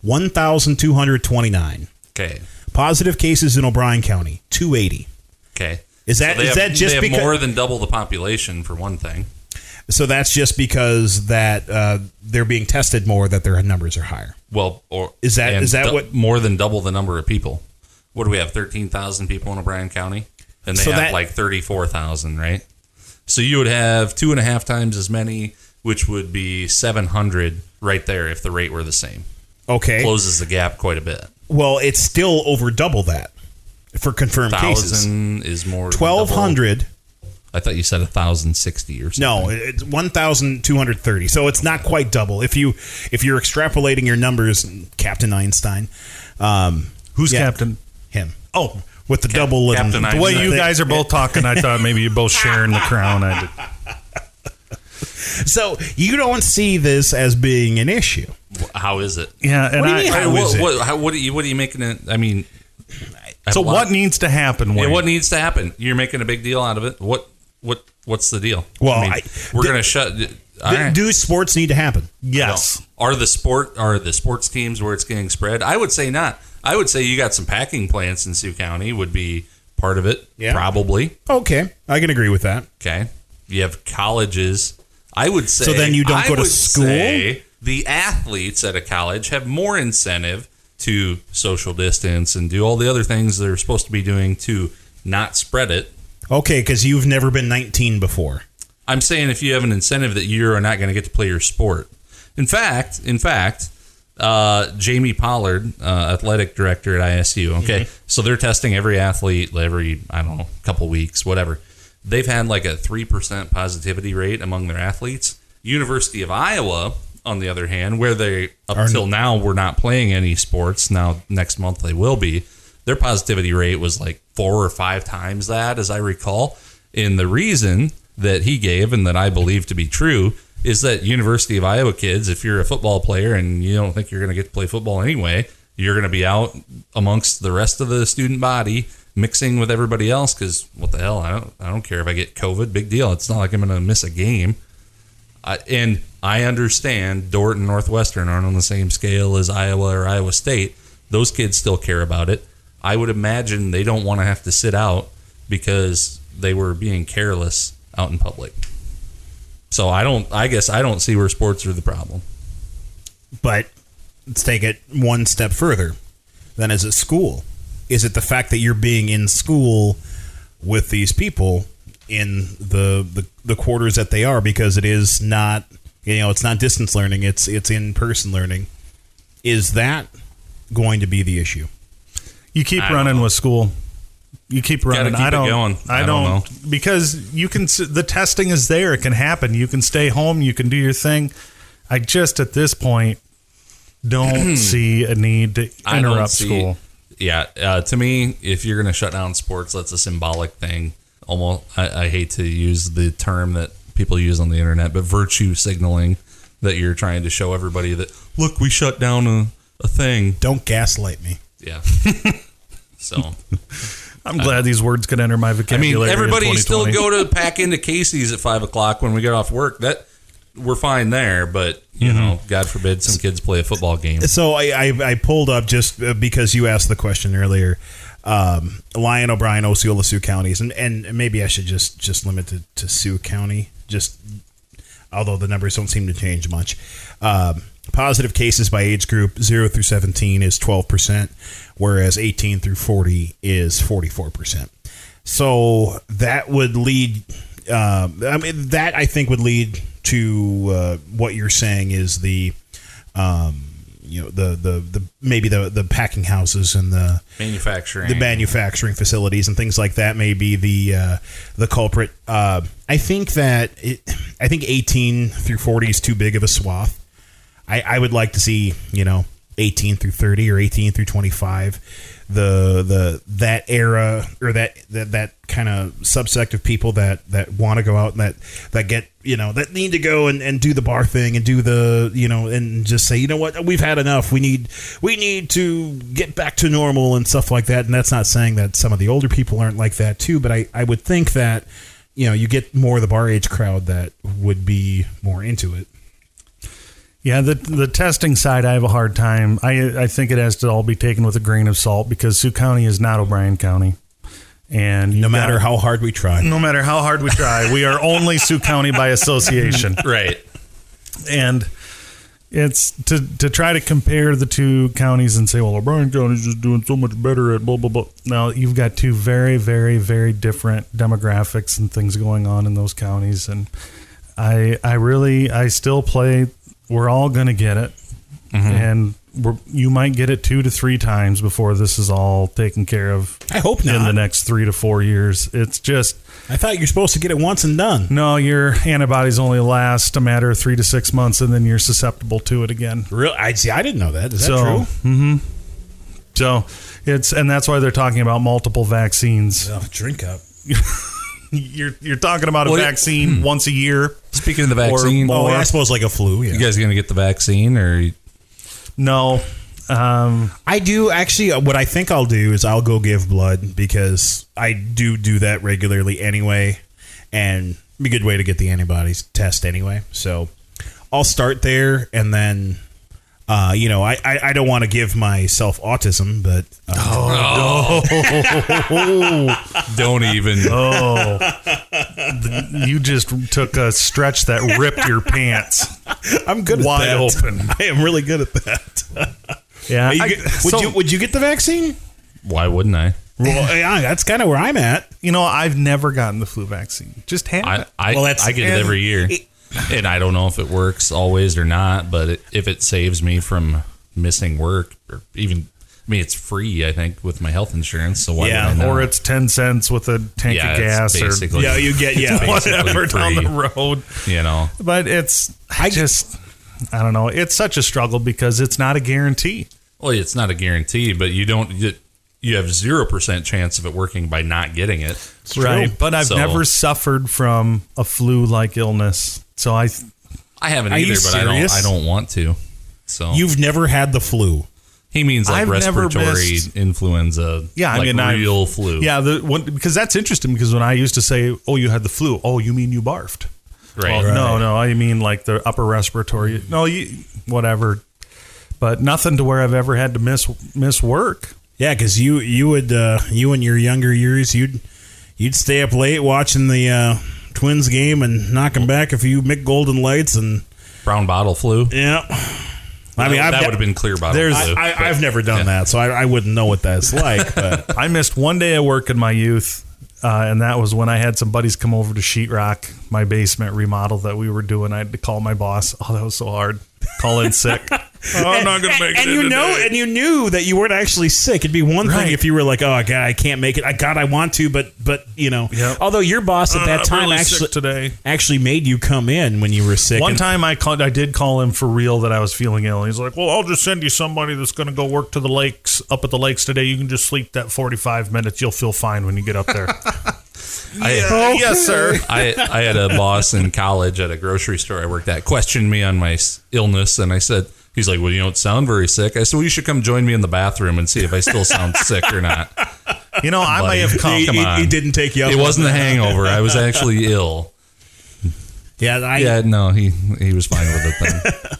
1,229. Okay. Positive cases in O'Brien County, 280. Okay. Is that just they because have more than double the population for one thing? So that's just because that they're being tested more, that their numbers are higher. Well, or is that what more than double the number of people? What do we have? 13,000 people in O'Brien County, and they have like 34,000, right? So you would have 2.5 times as many, which would be 700 right there if the rate were the same. Okay, closes the gap quite a bit. Well, it's still over double that for confirmed cases. 1,000 is more. 1,200. I thought you said 1,00060 or something. No, it's 1,230. So it's not quite double. If you're extrapolating your numbers, Captain Einstein. Who's Captain? Him. Oh, with the double. Captain the way you guys are both talking, I thought maybe you're both sharing the crown. I did. So you don't see this as being an issue. How is it? Yeah, and what are you making it? I mean, so what needs to happen? Yeah, what needs to happen? You're making a big deal out of it. What's the deal? Well, we're going to shut. Do sports need to happen? Yes. Are the sports teams where it's getting spread? I would say not. I would say you got some packing plants in Sioux County would be part of it. Yeah. Probably. Okay, I can agree with that. Okay. You have colleges. I would say. So then you don't go to school? Say the athletes at a college have more incentive to social distance and do all the other things they're supposed to be doing to not spread it. Okay, because you've never been 19 before. I'm saying if you have an incentive that you are not going to get to play your sport. In fact, Jamie Pollard, athletic director at ISU, okay, so they're testing every athlete every, I don't know, couple weeks, whatever. They've had like a 3% positivity rate among their athletes. University of Iowa, on the other hand, where they, up until now, were not playing any sports. Now, next month they will be. Their positivity rate was like 4 or 5 times that, as I recall. And the reason that he gave, and that I believe to be true, is that University of Iowa kids, if you're a football player and you don't think you're going to get to play football anyway, you're going to be out amongst the rest of the student body, mixing with everybody else, because what the hell, I don't care if I get COVID, big deal. It's not like I'm going to miss a game. And I understand Dordt and Northwestern aren't on the same scale as Iowa or Iowa State. Those kids still care about it. I would imagine they don't want to have to sit out because they were being careless out in public. So I guess I don't see where sports are the problem. But let's take it one step further. Then is it school? Is it the fact that you're being in school with these people in the quarters that they are, because it is not, it's not distance learning, it's in-person learning. Is that going to be the issue? You keep running with school. You keep running. I don't know. Because you can. The testing is there. It can happen. You can stay home. You can do your thing. I just at this point don't see a need to interrupt school. Yeah, to me, if you're going to shut down sports, that's a symbolic thing. Almost, I hate to use the term that people use on the internet, but virtue signaling, that you're trying to show everybody that, look, we shut down a thing. Don't gaslight me. Yeah. So I'm glad these words could enter my vocabulary. I mean, everybody still go to pack into Casey's at 5:00 when we get off work. That we're fine there, but God forbid some kids play a football game. So I pulled up just because you asked the question earlier. Lyon, O'Brien, Osceola, Sioux counties, and maybe I should just limit it to Sioux County. Just although the numbers don't seem to change much. Positive cases by age group 0 through 17 is 12%, whereas 18 through 40 is 44%. So that would lead, that I think would lead to what you're saying is the maybe the packing houses and the manufacturing facilities and things like that may be the culprit. I think 18 through 40 is too big of a swath. I would like to see 18 through 30 or 18 through 25, that era or that kind of subsect of people that want to go out and that get that need to go and do the bar thing and do the and just say, you know what, we've had enough, we need to get back to normal and stuff like that. And that's not saying that some of the older people aren't like that too, but I would think that you get more of the bar age crowd that would be more into it. Yeah, the testing side, I have a hard time. I think it has to all be taken with a grain of salt because Sioux County is not O'Brien County. And no matter how hard we try. No matter how hard we try, we are only Sioux County by association. Right. And it's to try to compare the two counties and say, well, O'Brien County is just doing so much better at blah, blah, blah. Now, you've got two very, very, very different demographics and things going on in those counties. And I still play... We're all going to get it, and you might get it 2 to 3 times before this is all taken care of. I hope not. In the next 3 to 4 years. It's just... I thought you're supposed to get it once and done. No, your antibodies only last a matter of 3 to 6 months, and then you're susceptible to it again. Really? I didn't know that. Is that true? Mm-hmm. So, and that's why they're talking about multiple vaccines. Oh, drink up. You're talking about a vaccine once a year. Speaking of the vaccine, I suppose like a flu. Yeah. You guys going to get the vaccine or? No. I do actually. What I think I'll do is I'll go give blood because I do that regularly anyway, and it'd be a good way to get the antibodies test anyway. So I'll start there, and then. I don't want to give myself autism, but don't even. You just took a stretch that ripped your pants. I'm good wide at that. Open. I am really good at that. Yeah. Would you get the vaccine? Why wouldn't I? Well, yeah, that's kind of where I'm at. I've never gotten the flu vaccine. Just haven't. I get it every year. And I don't know if it works always or not, but if it saves me from missing work, or even, it's free, I think, with my health insurance. So why would I not? Or it's 10 cents with a tank of gas, or you get whatever down the road. But I don't know. It's such a struggle because it's not a guarantee. Well, it's not a guarantee, but you have 0% chance of it working by not getting it. Right, but I've never suffered from a flu-like illness. So I haven't either, but I don't want to. So you've never had the flu? He means like respiratory influenza. Yeah, real flu. Yeah, because that's interesting. Because when I used to say, "Oh, you had the flu," oh, you mean you barfed? Right. Well, no, I mean like the upper respiratory. No, whatever. But nothing to where I've ever had to miss work. Yeah, because you would in your younger years you'd stay up late watching the Twins game and knock them back a few Mick Golden Lights and brown bottle flu. Yeah, that would have been clear bottle flu. I've never done that, so I wouldn't know what that's like. But I missed one day of work in my youth, and that was when I had some buddies come over to sheetrock my basement remodel that we were doing. I had to call my boss. Oh, that was so hard. Call in sick. I'm not going to make it. And you knew that you weren't actually sick. It'd be one thing if you were like, "Oh God, I can't make it. I want to," but Yep. Although your boss at that time actually made you come in when you were sick. One time I did call him for real that I was feeling ill. He's like, "Well, I'll just send you somebody that's going to go work to the lakes up at the lakes today. You can just sleep that 45 minutes. You'll feel fine when you get up there." Yes, sir. I had a boss in college at a grocery store I worked at questioned me on my illness, and I said, he's like, "Well, you don't sound very sick." I said, "Well, you should come join me in the bathroom and see if I still sound sick or not." I may have come. He didn't take you up. It wasn't a hangover. I was actually ill. Yeah, no, he was fine with it then.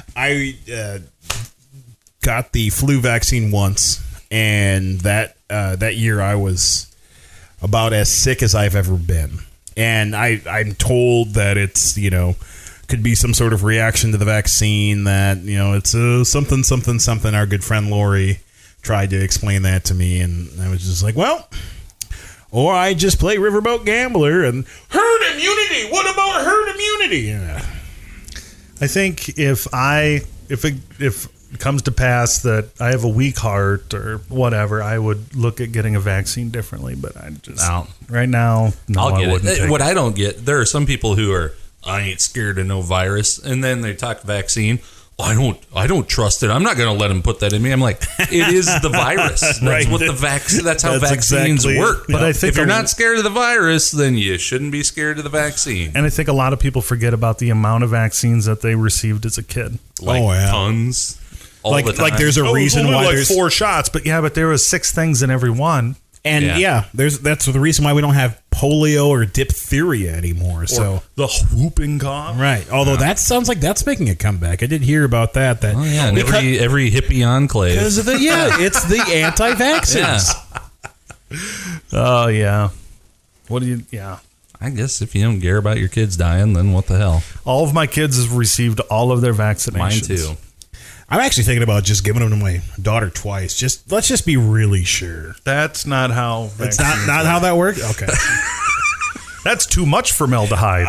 I got the flu vaccine once, and that year I was about as sick as I've ever been. And I'm told that it's, could be some sort of reaction to the vaccine, that, it's something. Our good friend Lori tried to explain that to me, and I was just like, well, or I just play Riverboat Gambler and herd immunity. What about herd immunity? Yeah. I think if it comes to pass that I have a weak heart or whatever, I would look at getting a vaccine differently. But I just right now, no, I'll get I wouldn't. What I don't get, there are some people who are, I ain't scared of no virus, and then they talk vaccine. I don't trust it. I'm not going to let them put that in me. I'm like, it is the virus. That's Right. what that's how That's vaccines exactly- work. But I think if you're not scared of the virus, then you shouldn't be scared of the vaccine. And I think a lot of people forget about the amount of vaccines that they received as a kid. Like tons. All the time. Like there's a reason only why like there's 4 shots, but there was 6 things in every one. And that's the reason why we don't have polio or diphtheria anymore. So The whooping cough. right, although that sounds like that's making a comeback. I did hear about that. Oh, yeah, and every hippie enclave. Because of it's the anti-vaxxers. Yeah. Oh yeah. What do you? Yeah. I guess if you don't care about your kids dying, then what the hell? All of my kids have received all of their vaccinations. Mine too. I'm actually thinking about just giving them to my daughter twice. Let's just be really sure. That's not how. It's not how that works. Okay. That's too much formaldehyde.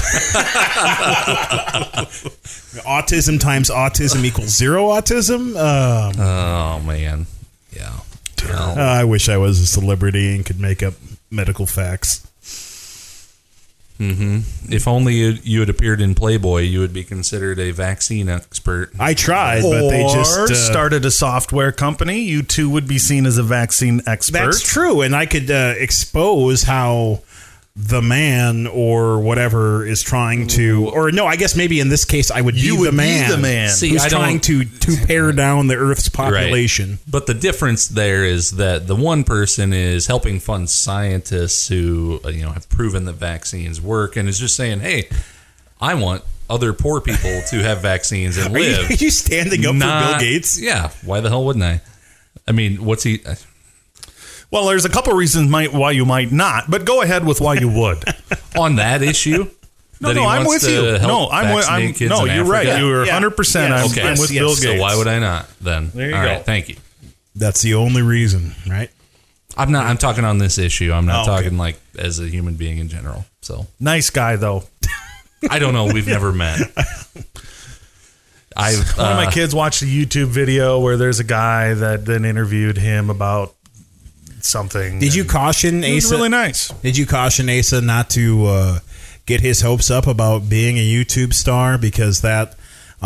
Autism times autism equals 0 autism. Oh man, yeah. Well, I wish I was a celebrity and could make up medical facts. if only you had appeared in Playboy, you would be considered a vaccine expert. I tried, but they just started a software company. You too would be seen as a vaccine expert. That's true, and I could expose how the man or whatever is trying to, or no, I guess maybe in this case I would be the man. See, who's trying to pare down the Earth's population. Right. But the difference there is that the one person is helping fund scientists who have proven that vaccines work, and is just saying, "Hey, I want other poor people to have vaccines and live." Are you standing up for Bill Gates? Yeah. Why the hell wouldn't I? I mean, what's he? Well, there's a couple reasons why you might not, but go ahead with why you would. On that issue? I'm with you. You're right. You're 100%. I'm with Bill Gates. So why would I not then? There you All go. right, thank you. That's the only reason, right? I'm talking on this issue. I'm not talking like as a human being in general. So nice guy though. I don't know. We've never met. One of my kids watched a YouTube video where there's a guy that then interviewed him about something. Did you caution Asa? It was really nice. Did you caution Asa not to get his hopes up about being a YouTube star, because that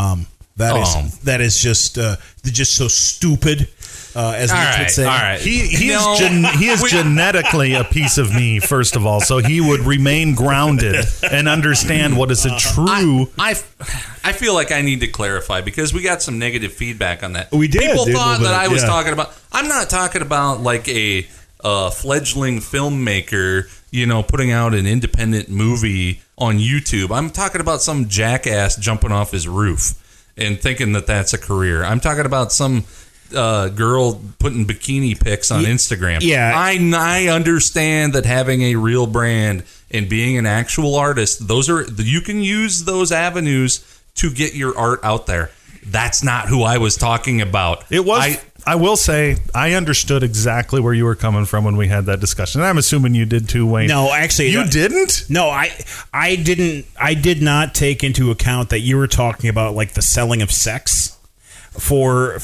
is just so stupid? As Mitch would say. All right. He is genetically a piece of me, first of all, so he would remain grounded and understand what is a true. I feel like I need to clarify, because we got some negative feedback on that. We did. People thought that I was yeah. talking about. I'm not talking about like a fledgling filmmaker, putting out an independent movie on YouTube. I'm talking about some jackass jumping off his roof and thinking that that's a career. I'm talking about some girl putting bikini pics on Instagram. Yeah. I understand that having a real brand and being an actual artist, you can use those avenues to get your art out there. That's not who I was talking about. It was. I will say I understood exactly where you were coming from when we had that discussion. And I'm assuming you did too, Wayne. No, actually, you didn't. No, I didn't. I did not take into account that you were talking about like the selling of sex for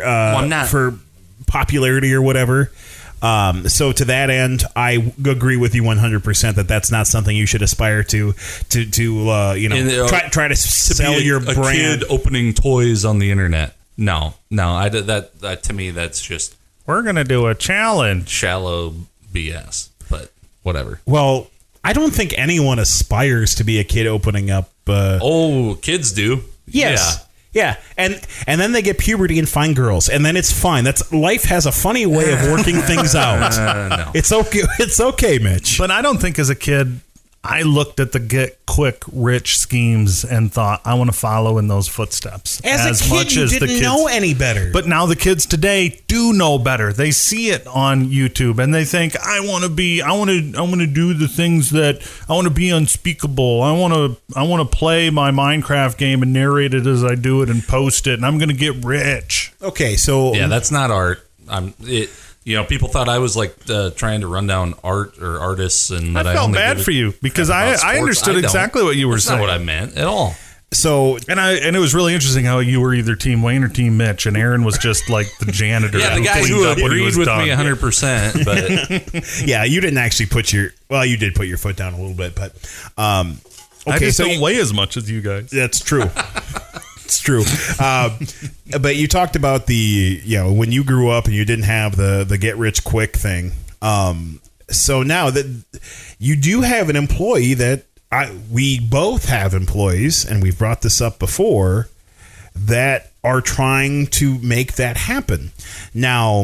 popularity or whatever. So to that end, I agree with you 100% that that's not something you should aspire to try to sell your brand. A kid opening toys on the internet. No, that to me that's just we're gonna do a challenge. Shallow BS, but whatever. Well, I don't think anyone aspires to be a kid opening up. Kids do. Yes. Yeah, and then they get puberty and find girls, and then it's fine. Life has a funny way of working things out. No. It's okay. It's okay, Mitch. But I don't think as a kid I looked at the get quick rich schemes and thought, I want to follow in those footsteps. As a kid, you didn't know any better. But now the kids today do know better. They see it on YouTube and they think, I want to do the things that I want to be unspeakable. I want to play my Minecraft game and narrate it as I do it and post it, and I'm going to get rich. Okay, so Yeah, that's not art. People thought I was like trying to run down art or artists, and that I felt bad for you because I understood exactly what you were saying. That's not what I meant at all. So and it was really interesting how you were either Team Wayne or Team Mitch, and Aaron was just like the janitor. Yeah, the guy who agreed with me 100%. But yeah, you didn't actually you did put your foot down a little bit, but okay, I just don't weigh as much as you guys. That's true. It's true. But you talked about when you grew up and you didn't have the get rich quick thing. So now that you do have an employee that we both have employees, and we've brought this up before, that are trying to make that happen. Now,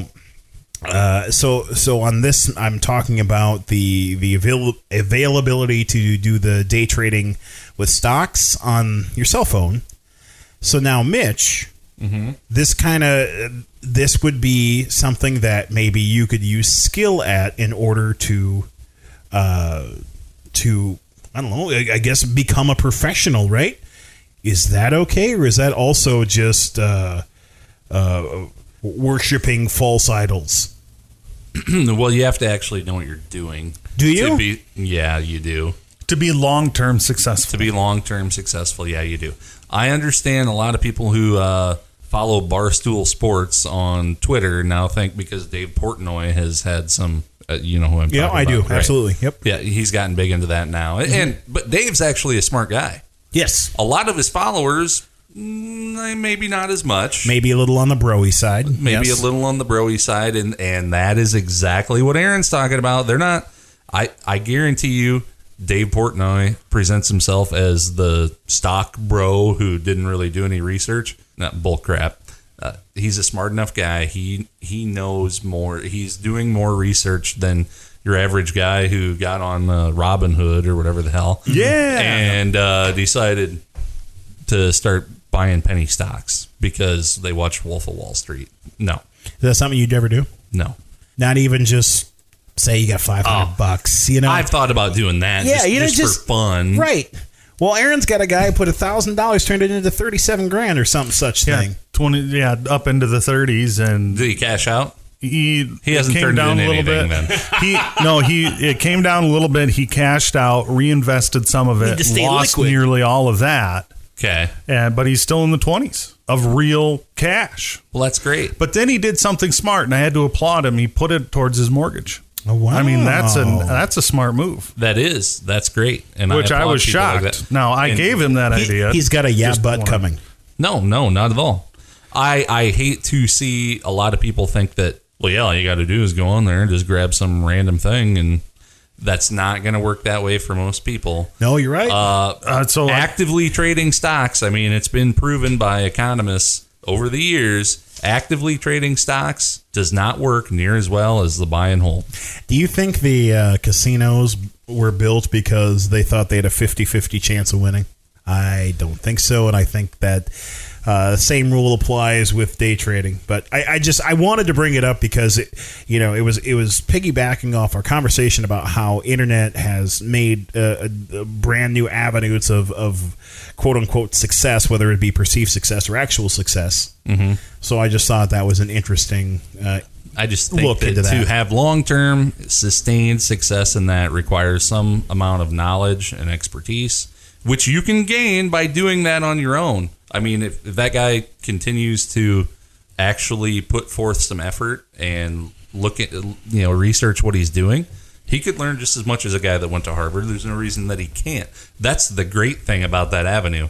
so on this, I'm talking about the availability to do the day trading with stocks on your cell phone. So now, Mitch, this would be something that maybe you could use skill at in order to I don't know, I guess become a professional, right? Is that okay, or is that also just worshiping false idols? Well, you have to actually know what you're doing. Do you? Yeah, you do. To be long-term successful. To be long-term successful, yeah, you do. I understand a lot of people who follow Barstool Sports on Twitter now think because Dave Portnoy has had some, you know who I'm talking about. Yeah, I do. Right? Absolutely. Yep. Yeah, he's gotten big into that now. But Dave's actually a smart guy. Yes. A lot of his followers, maybe not as much. Maybe a little on the bro-y side. Maybe Yes. a little on the bro-y side, and that is exactly what Aaron's talking about. They're not. I guarantee you, Dave Portnoy presents himself as the stock bro who didn't really do any research. Not bull crap. He's a smart enough guy. He knows more. He's doing more research than your average guy who got on Robinhood or whatever the hell. Yeah. And decided to start buying penny stocks because they watched Wolf of Wall Street. No. Is that something you'd ever do? No. Not even just say you got $500. You know, I've thought about doing that. Yeah, just for fun. Right. Well, Aaron's got a guy who put $1,000, turned it into $37,000 or something such thing. 20, up into the 30s, and Did he cash out? He hasn't came turned down in a little anything bit. then. It came down a little bit. He cashed out, reinvested some of it, to stay lost liquid. nearly all of that, Okay. but he's still in the 20s of real cash. Well, that's great. But then he did something smart, and I had to applaud him. He put it towards his mortgage. Oh, wow. I mean, that's a smart move. That's great. And Which I applaud was people like shocked. that. Now, I gave him that idea. He's got a butt coming. No, not at all. I hate to see a lot of people think that, well, yeah, all you got to do is go on there and just grab some random thing, and that's not going to work that way for most people. No, you're right. So Actively trading stocks, I mean, it's been proven by economists over the years, actively trading stocks does not work near as well as the buy and hold. Do you think the casinos were built because they thought they had a 50-50 chance of winning? I don't think so, and I think that the same rule applies with day trading. But I wanted to bring it up because it was piggybacking off our conversation about how internet has made a brand new avenues of quote unquote success, whether it be perceived success or actual success. Mm-hmm. So I just thought that was an interesting. I just think that to have long-term sustained success in that requires some amount of knowledge and expertise, which you can gain by doing that on your own. I mean, if that guy continues to actually put forth some effort and look at, research what he's doing, he could learn just as much as a guy that went to Harvard. There's no reason that he can't. That's the great thing about that avenue.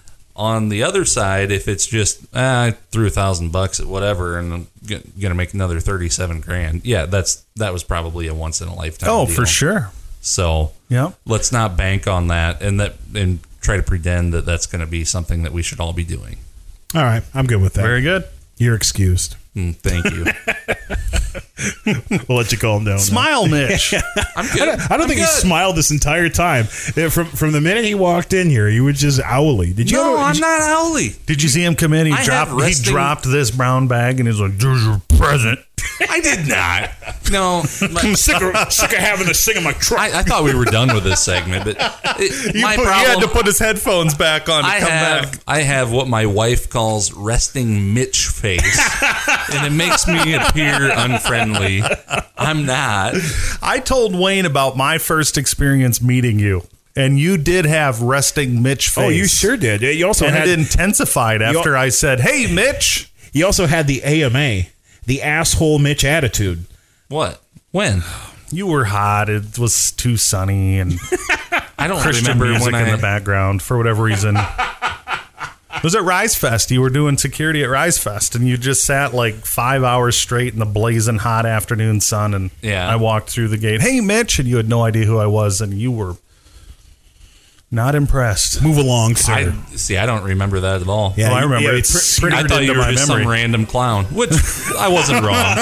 On the other side, if it's just, I threw $1,000 at whatever and I'm going to make another $37,000, yeah, that was probably a once in a lifetime deal. for sure. So let's not bank on that and try to pretend that that's going to be something that we should all be doing. All right, I'm good with that. Very good. You're excused. Thank you. We'll let you calm down. Smile, Mitch. I'm good. I don't think he smiled this entire time. From the minute he walked in here, he was just owly. Did you? No, I'm not owly. Did you see him come in? He dropped this brown bag and he's like, "There's your present." I did not. No, I'm sick of having to sing in my truck. I thought we were done with this segment, but He had to put his headphones back on to come back. I have what my wife calls resting Mitch face, and it makes me appear unfriendly. I'm not. I told Wayne about my first experience meeting you, and you did have resting Mitch face. Oh, you sure did. You also and had it intensified after I said, "Hey, Mitch." You also had the AMA, the asshole Mitch attitude. What? When? You were hot. It was too sunny, and I don't Christian remember music when in the background for whatever reason. It was at Rise Fest. You were doing security at Rise Fest, and you just sat like 5 hours straight in the blazing hot afternoon sun. And I walked through the gate. "Hey, Mitch," and you had no idea who I was, and you were not impressed. Move along, sir. I don't remember that at all. Yeah, I remember. Yeah, It's I pretty thought you into were my just memory. some random clown, which I wasn't wrong.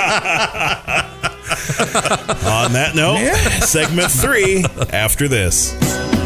On that note, segment 3 after this.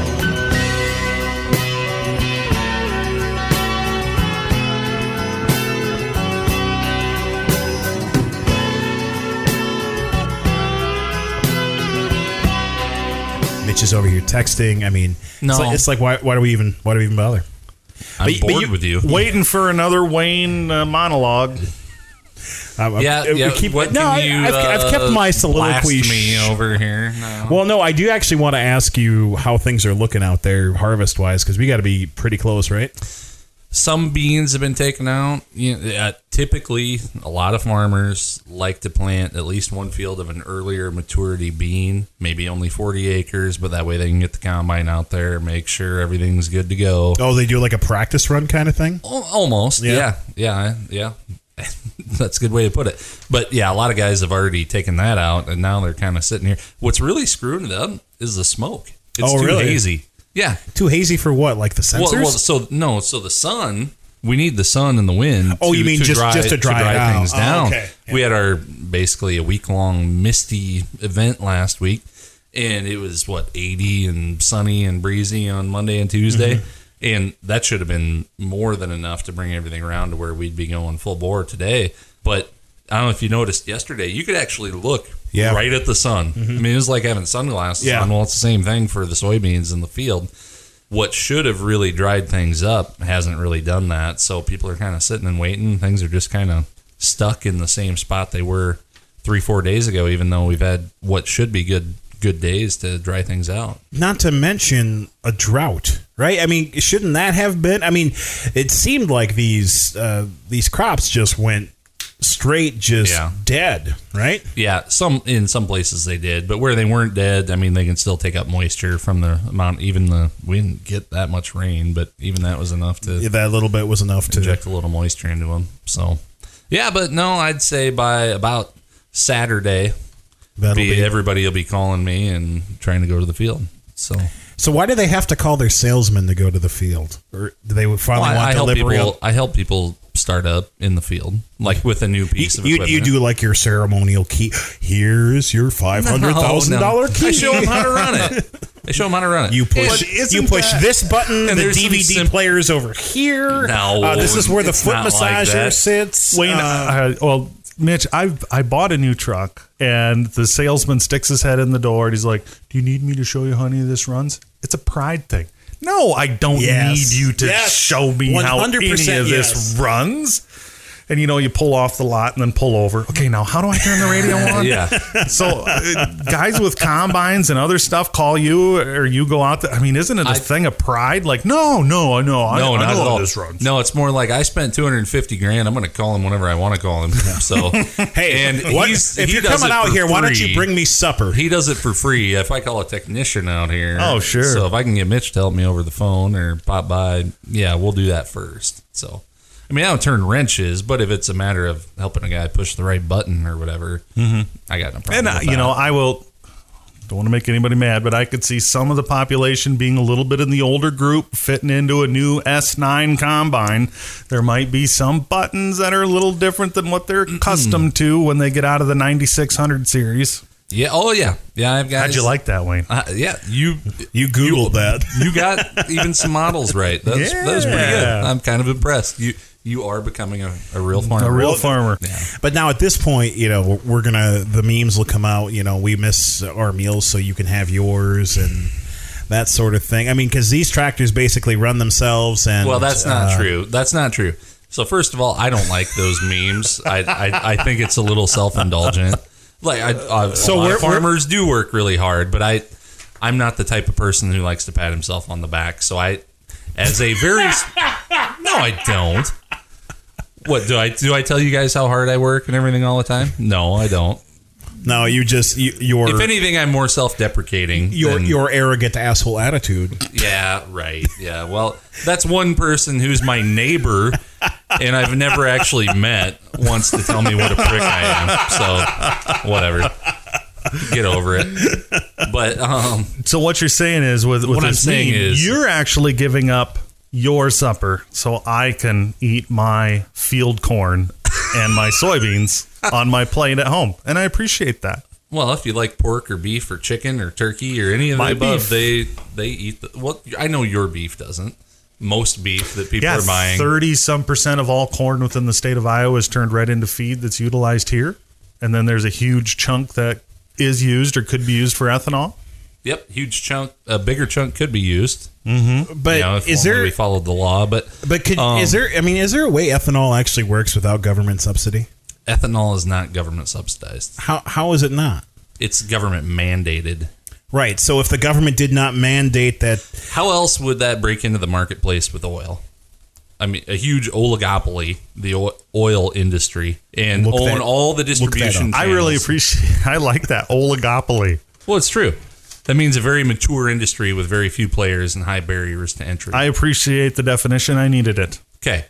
Mitch is over here texting. I mean, No. it's like why do we even bother? I'm But bored with you. Waiting for another Wayne monologue. I've kept my blast soliloquy me over here. No. Well, no, I do actually want to ask you how things are looking out there harvest wise, because we got to be pretty close, right? Some beans have been taken out. Typically, a lot of farmers like to plant at least one field of an earlier maturity bean, maybe only 40 acres, but that way they can get the combine out there, make sure everything's good to go. Oh, they do like a practice run kind of thing? Almost, yeah. That's a good way to put it. But yeah, a lot of guys have already taken that out, and now they're kind of sitting here. What's really screwing it up is the smoke. It's too hazy. Yeah. Too hazy for what? Like the sensors? So the sun, we need the sun and the wind. Oh, you mean just to dry things down. Okay. Yeah. We had basically a week-long misty event last week, and it was 80 and sunny and breezy on Monday and Tuesday. Mm-hmm. And that should have been more than enough to bring everything around to where we'd be going full bore today. But I don't know if you noticed yesterday, you could actually look right at the sun. Mm-hmm. I mean, it was like having sunglasses on. Well, it's the same thing for the soybeans in the field. What should have really dried things up hasn't really done that. So people are kind of sitting and waiting. Things are just kind of stuck in the same spot they were 3-4 days ago, even though we've had what should be good days to dry things out. Not to mention a drought, right? I mean, shouldn't that have been? I mean, it seemed like these crops just went straight dead, right? Yeah, in some places they did, but where they weren't dead, I mean, they can still take up moisture from the amount. We didn't get that much rain, but even that was enough to. That little bit was enough to inject a little moisture into them. So, yeah, but no, I'd say by about Saturday, everybody will be calling me and trying to go to the field. So why do they have to call their salesman to go to the field? Or do they finally want delivery? I help people start up in the field, like with a new piece of equipment. You do like your ceremonial key. Here's your $500,000 key. I show them how to run it. You push this button, and the DVD player's over here. No, this is where the foot massager sits. Wayne, Mitch, I bought a new truck, and the salesman sticks his head in the door, and he's like, "Do you need me to show you how any of this runs?" It's a pride thing. No, I don't need you to show me how any of this runs. And, you pull off the lot and then pull over. Okay, now how do I turn the radio on? Yeah. So guys with combines and other stuff call you, or you go out there. I mean, isn't it a thing of pride? Like, no, I know how this runs. No, it's more like I spent $250,000. I'm going to call him whenever I want to call him. So, hey, and if you're coming out here, why don't you bring me supper? He does it for free. If I call a technician out here. Oh, sure. So if I can get Mitch to help me over the phone or pop by, we'll do that first. So. I mean, I don't turn wrenches, but if it's a matter of helping a guy push the right button or whatever, I got no problem with that. I will. don't want to make anybody mad, but I could see some of the population being a little bit in the older group, fitting into a new S9 combine. There might be some buttons that are a little different than what they're accustomed to when they get out of the 9600 series. Yeah. Oh, yeah. Yeah, I've got. How'd you like that, Wayne? Yeah, you Googled that. You got even some models right. That was pretty good. I'm kind of impressed. You are becoming a real farmer. A real farmer. Yeah. But now at this point, we're gonna, the memes will come out. We miss our meals so you can have yours and that sort of thing. I mean, because these tractors basically run themselves. And well, that's not true. That's not true. So first of all, I don't like those memes. I think it's a little self-indulgent. Like farmers do work really hard, but I'm not the type of person who likes to pat himself on the back. So no, I don't. What do I tell you guys how hard I work and everything all the time? No, I don't. No, you're if anything, I'm more self-deprecating. Your arrogant asshole attitude. Yeah, right. Yeah, well, that's one person who's my neighbor, and I've never actually met, wants to tell me what a prick I am. So, whatever. Get over it. But so what you're saying is, with what I'm this saying meme, is, you're actually giving up your supper so I can eat my field corn and my soybeans on my plate at home, and I appreciate that. Well, if you like pork or beef or chicken or turkey or any of the above, they eat. I know your beef doesn't. Most beef that people are buying, 30% of all corn within the state of Iowa is turned right into feed that's utilized here, and then there's a huge chunk that is used or could be used for ethanol. Yep, huge chunk. A bigger chunk could be used. Mm-hmm. But if we followed the law? Is there a way ethanol actually works without government subsidy? Ethanol is not government subsidized. How is it not? It's government mandated. Right. So if the government did not mandate that, how else would that break into the marketplace with oil? I mean, a huge oligopoly, the oil industry, and own all the distribution channels. I really I like that, oligopoly. Well, it's true. That means a very mature industry with very few players and high barriers to entry. I appreciate the definition. I needed it. Okay.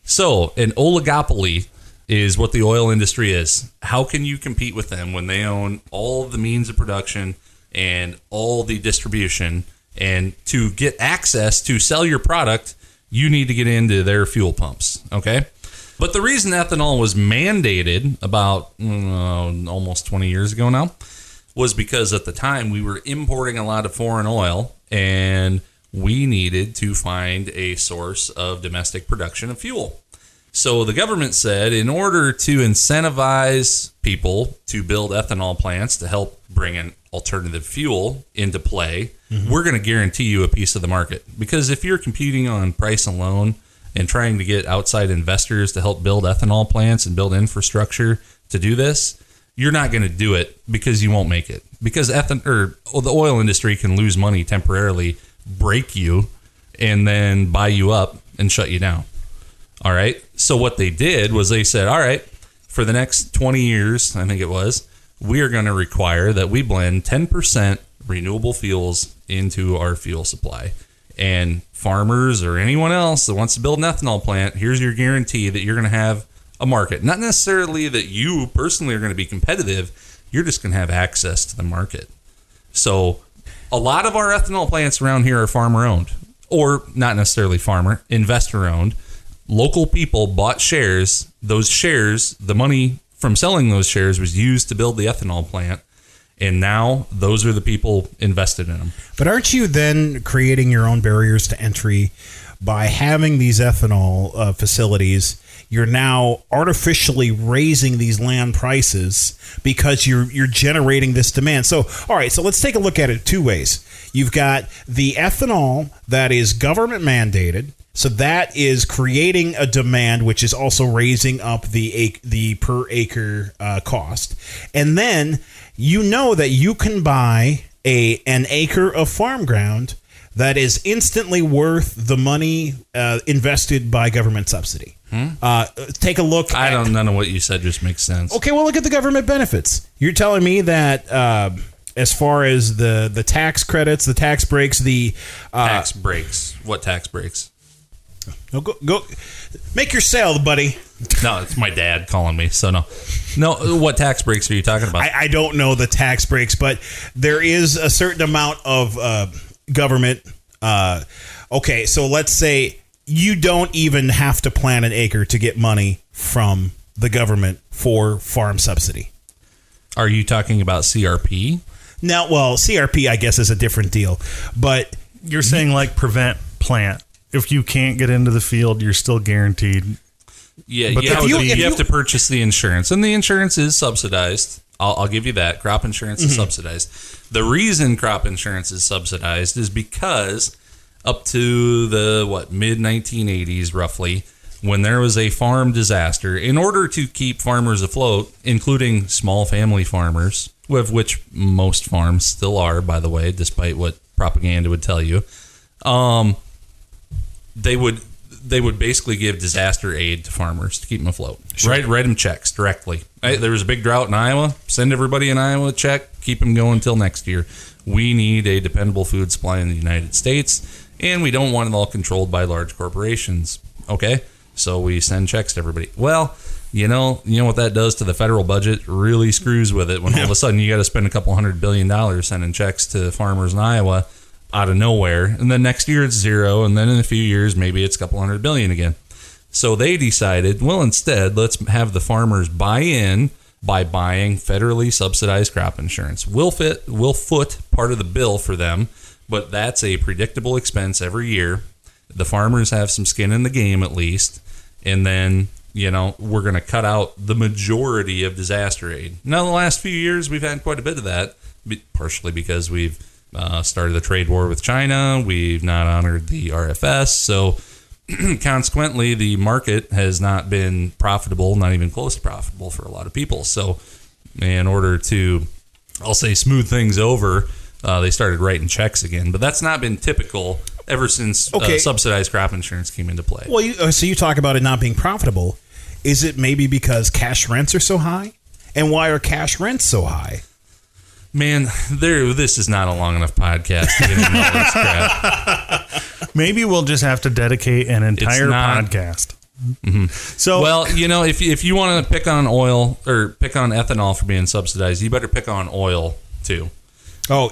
So an oligopoly is what the oil industry is. How can you compete with them when they own all of the means of production and all the distribution? And to get access to sell your product, you need to get into their fuel pumps. Okay. But the reason ethanol was mandated about almost 20 years ago now was because at the time we were importing a lot of foreign oil and we needed to find a source of domestic production of fuel. So the government said, in order to incentivize people to build ethanol plants to help bring an alternative fuel into play, we're going to guarantee you a piece of the market. Because if you're competing on price alone and trying to get outside investors to help build ethanol plants and build infrastructure to do this, you're not going to do it because you won't make it. Because the oil industry can lose money temporarily, break you, and then buy you up and shut you down. All right. So what they did was they said, all right, for the next 20 years, I think it was, we are going to require that we blend 10% renewable fuels into our fuel supply. And farmers or anyone else that wants to build an ethanol plant, here's your guarantee that you're going to have a market. Not necessarily that you personally are going to be competitive. You're just going to have access to the market. So a lot of our ethanol plants around here are farmer owned, or not necessarily farmer, investor owned. Local people bought shares. Those shares, the money from selling those shares was used to build the ethanol plant. And now those are the people invested in them. But aren't you then creating your own barriers to entry by having these ethanol facilities? You're now artificially raising these land prices because you're generating this demand. So, all right, so let's take a look at it two ways. You've got the ethanol that is government mandated. So that is creating a demand, which is also raising up the per acre cost. And then you know that you can buy an acre of farm ground that is instantly worth the money invested by government subsidy. Take a look. None of what you said just makes sense. Okay, well, look at the government benefits. You're telling me that as far as the tax credits, the tax breaks, tax breaks. What tax breaks? No, go, make your sale, buddy. No, it's my dad calling me. So no. What tax breaks are you talking about? I don't know the tax breaks, but there is a certain amount of government. Okay, so let's say you don't even have to plant an acre to get money from the government for farm subsidy. Are you talking about CRP? Now, well, CRP, I guess, is a different deal, but You're saying like prevent plant. If you can't get into the field, you're still guaranteed. Yeah, But that would be- you have to purchase the insurance, and the insurance is subsidized. I'll give you that. Crop insurance is subsidized. The reason crop insurance is subsidized is because up to the mid 1980s, roughly, when there was a farm disaster, in order to keep farmers afloat, including small family farmers, of which most farms still are, by the way, despite what propaganda would tell you, they would basically give disaster aid to farmers to keep them afloat. Sure. Write them checks directly. There was a big drought in Iowa. Send everybody in Iowa a check. Keep them going until next year. We need a dependable food supply in the United States, and we don't want it all controlled by large corporations. Okay, so we send checks to everybody. Well, you know what that does to the federal budget? Really screws with it when all of a sudden you got to spend a couple $100 billion sending checks to farmers in Iowa out of nowhere, and then next year it's zero, and then in a few years maybe it's a couple $100 billion again. So they decided, well, instead let's have the farmers buy in by buying federally subsidized crop insurance. We'll foot part of the bill for them, but that's a predictable expense every year. The farmers have some skin in the game at least, and then we're going to cut out the majority of disaster aid. Now, in the last few years, we've had quite a bit of that, partially because we've started the trade war with China. We've not honored the RFS. So, consequently, the market has not been profitable, not even close to profitable for a lot of people. So, in order to, I'll say, smooth things over, they started writing checks again. But that's not been typical ever since subsidized crop insurance came into play. Well, so you talk about it not being profitable. Is it maybe because cash rents are so high? And why are cash rents so high? Man, this is not a long enough podcast to get into all this crap. Maybe we'll just have to dedicate an entire podcast. Mm-hmm. So, well, if you want to pick on oil or pick on ethanol for being subsidized, you better pick on oil too. Oh,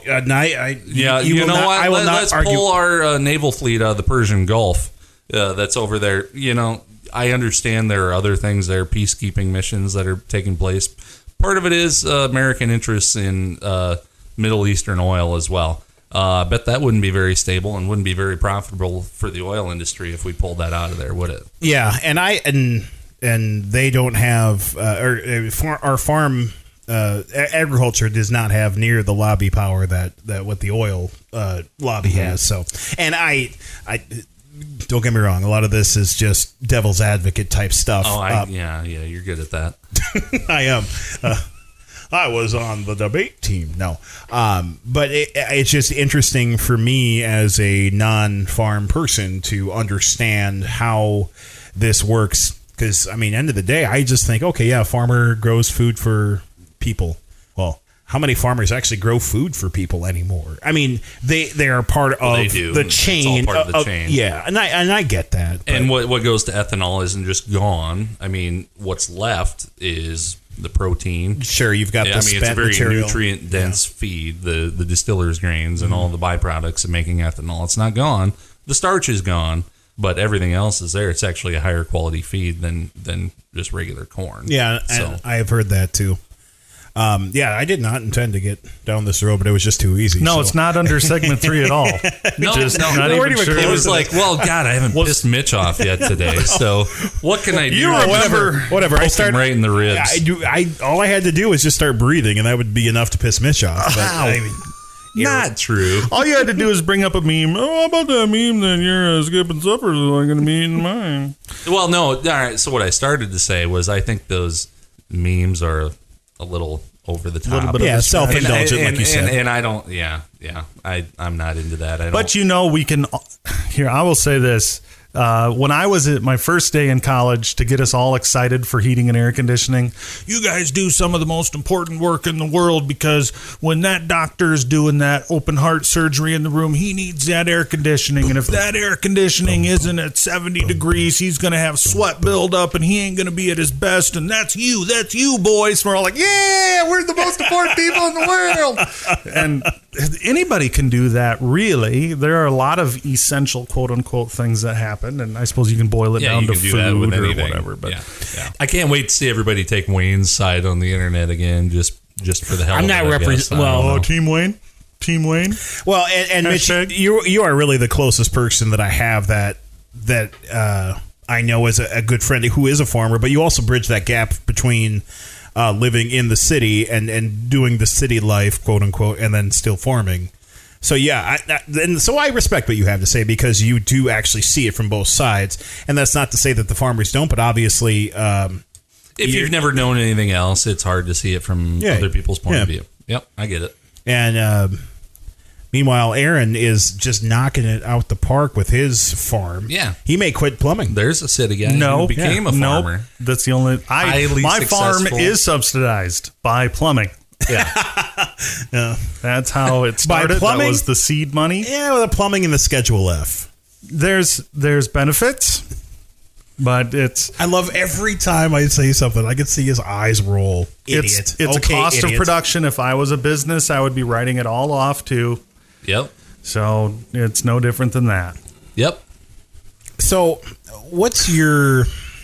Let's pull our naval fleet out of the Persian Gulf that's over there. I understand there are other things there, peacekeeping missions that are taking place. Part of it is American interests in Middle Eastern oil as well. I bet that wouldn't be very stable and wouldn't be very profitable for the oil industry if we pulled that out of there, would it? Yeah, and they don't have our farm agriculture does not have near the lobby power that what the oil lobby has. So, and I don't get me wrong, a lot of this is just devil's advocate type stuff. Oh, yeah, you're good at that. I am. I was on the debate team. No, but it's just interesting for me as a non-farm person to understand how this works. Because, end of the day, I just think, okay, yeah, a farmer grows food for people. Well, how many farmers actually grow food for people anymore? They are part of the chain. It's all part of the chain. Yeah, and I get that. And what goes to ethanol isn't just gone. What's left is the protein. Sure, you've got the spent it's a very material. nutrient-dense feed, the distiller's grains and all the byproducts of making ethanol. It's not gone. The starch is gone, but everything else is there. It's actually a higher quality feed than just regular corn. Yeah, and I have heard that too. I did not intend to get down this road, but it was just too easy. No, it's not under segment 3 at all. No, not even sure. It was like, well, God, I haven't pissed Mitch off yet today. So what can I do? Whatever. I started right in the ribs. All I had to do was just start breathing, and that would be enough to piss Mitch off. But, not true. All you had to do is bring up a meme. Oh, how about that meme then? You're skipping supper, so I'm going to be eating mine. Well, no. All right. So what I started to say was I think those memes are a little over the top. Self-indulgent, like you said. And I don't, I'm not into that. But we can, here, I will say this. When I was at my first day in college, to get us all excited for heating and air conditioning, you guys do some of the most important work in the world, because when that doctor is doing that open heart surgery in the room, he needs that air conditioning. And if that air conditioning isn't at 70 degrees, he's going to have sweat build up and he ain't going to be at his best. And that's you, boys. And we're all like, yeah, we're the most important people in the world. And anybody can do that, really. There are a lot of essential, quote unquote, things that happen. And I suppose you can boil it down to food or whatever. But I can't wait to see everybody take Wayne's side on the internet again, just for the hell of it. I'm not representing. Team Wayne. Well, and Mitch, you are really the closest person that I have that I know as a good friend who is a farmer. But you also bridge that gap between living in the city and doing the city life, quote unquote, and then still farming. So so I respect what you have to say, because you do actually see it from both sides, and that's not to say that the farmers don't, but obviously, if you've never known anything else, it's hard to see it from other people's point of view. Yep, I get it. And meanwhile, Aaron is just knocking it out the park with his farm. Yeah, he may quit plumbing. There's a city guy who became a farmer. Nope. That's the only. My farm is subsidized by plumbing. Yeah. That's how it started. By plumbing? That was the seed money. Yeah, well, the plumbing and the Schedule F. There's benefits, but it's... I love every time I say something, I can see his eyes roll. Idiot. It's a cost of production. If I was a business, I would be writing it all off too. Yep. So it's no different than that. Yep. So what's your...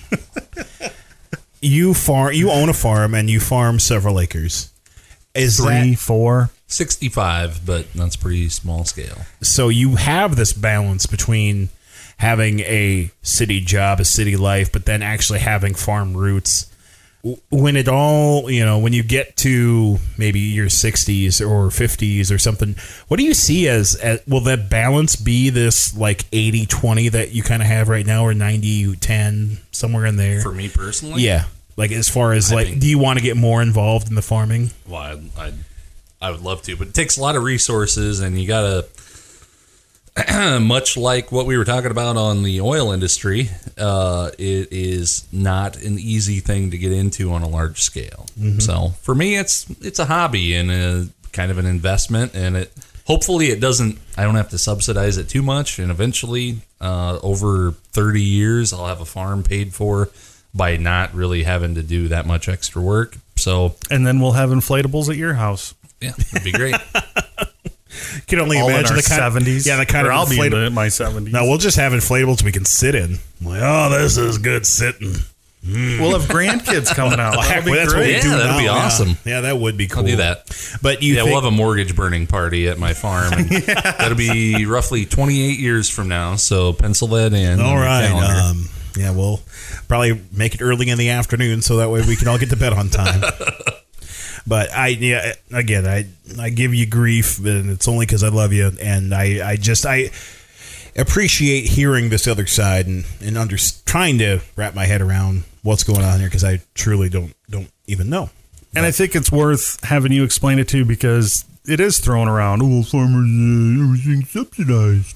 You own a farm and you farm several acres. Is 3, 4, 65, but that's pretty small scale. So you have this balance between having a city job, a city life, but then actually having farm roots. When it all, when you get to maybe your 60s or 50s or something, what do you see as will that balance be this like 80-20 that you kind of have right now, or 90-10, somewhere in there? For me personally? Yeah. Like, as far as, do you want to get more involved in the farming? Well, I would love to, but it takes a lot of resources, and you got to, much like what we were talking about on the oil industry, it is not an easy thing to get into on a large scale. Mm-hmm. So, for me, it's a hobby and a kind of an investment, and hopefully I don't have to subsidize it too much, and eventually, over 30 years, I'll have a farm paid for by not really having to do that much extra work. So, and then we'll have inflatables at your house. Yeah, that'd be great. Can only imagine the kind 70s. Yeah, the kind of I'll be in my 70s. No, we'll just have inflatables we can sit in. Like, this is good sitting. We'll have grandkids coming out. That'd be great. That'd be awesome. Yeah, that would be cool. I'll do that. But we'll have a mortgage burning party at my farm. And that'll be roughly 28 years from now. So pencil that in. All right. We'll probably make it early in the afternoon so that way we can all get to bed on time. But I give you grief, and it's only because I love you, and I appreciate hearing this other side and trying to wrap my head around what's going on here, because I truly don't even know. And I think it's worth having you explain it too, because it is thrown around. Oh, farmers, everything's subsidized.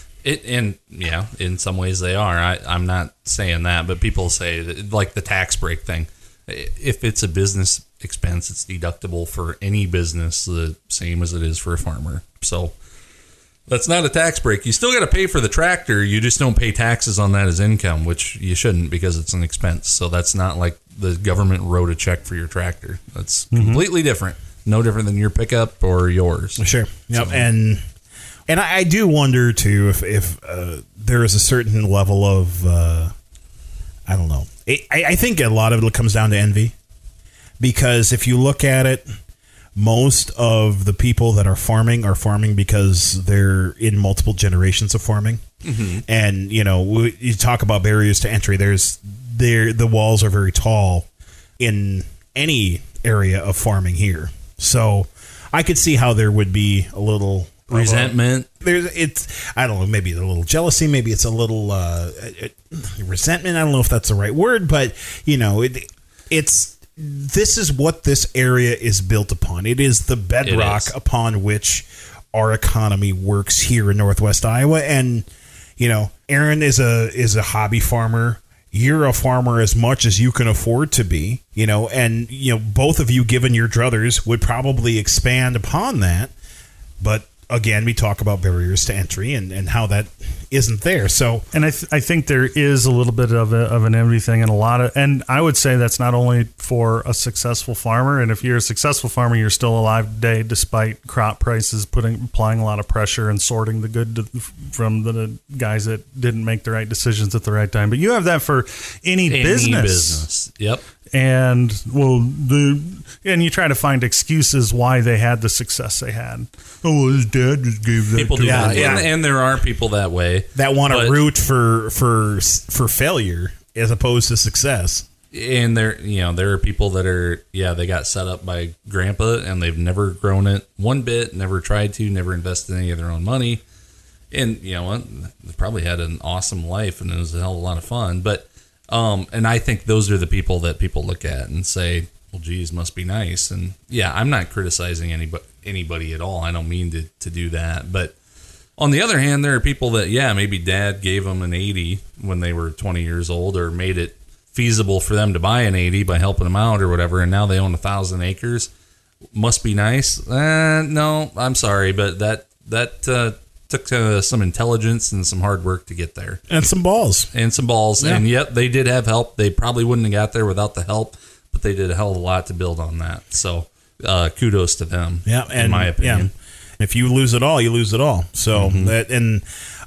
In some ways they are. I'm not saying that, but people say that, like the tax break thing. If it's a business expense, it's deductible for any business the same as it is for a farmer. So that's not a tax break. You still got to pay for the tractor. You just don't pay taxes on that as income, which you shouldn't, because it's an expense. So that's not like the government wrote a check for your tractor. That's completely different. No different than your pickup or yours. Sure. Yep. So, And I do wonder, too, if there is a certain level of, I don't know. I think a lot of it comes down to envy. Because if you look at it, most of the people that are farming because they're in multiple generations of farming. Mm-hmm. And, you talk about barriers to entry. The walls are very tall in any area of farming here. So I could see how there would be a little resentment. I don't know, maybe a little jealousy, maybe it's a little resentment. I don't know if that's the right word, but this is what this area is built upon. It is the bedrock upon which our economy works here in Northwest Iowa. And Aaron is a hobby farmer. You're a farmer as much as you can afford to be, and both of you, given your druthers, would probably expand upon that. But again, we talk about barriers to entry and how that isn't there. So, and I think there is a little bit of an envy thing, and I would say that's not only for a successful farmer. And if you're a successful farmer, you're still alive today despite crop prices applying a lot of pressure and sorting the good from the guys that didn't make the right decisions at the right time. But you have that for any business. Yep. And you try to find excuses why they had the success they had. Oh, his dad just gave that people to do him. that. And there are people that way that want to root for failure as opposed to success. And there are people that are they got set up by grandpa and they've never grown it one bit, never tried to, never invested any of their own money, and you know what, they probably had an awesome life and it was a hell of a lot of fun, but. And I think those are the people that people look at and say, well, geez, must be nice. And I'm not criticizing anybody at all. I don't mean to do that. But on the other hand, there are people that, maybe dad gave them an 80 when they were 20 years old or made it feasible for them to buy an 80 by helping them out or whatever. And now they own 1,000 acres. Must be nice. No, I'm sorry. But that took some intelligence and some hard work to get there. And some balls. Yeah. And yep, they did have help. They probably wouldn't have got there without the help, but they did a hell of a lot to build on that. So kudos to them, in my opinion. Yeah. If you lose it all, you lose it all. So, Aaron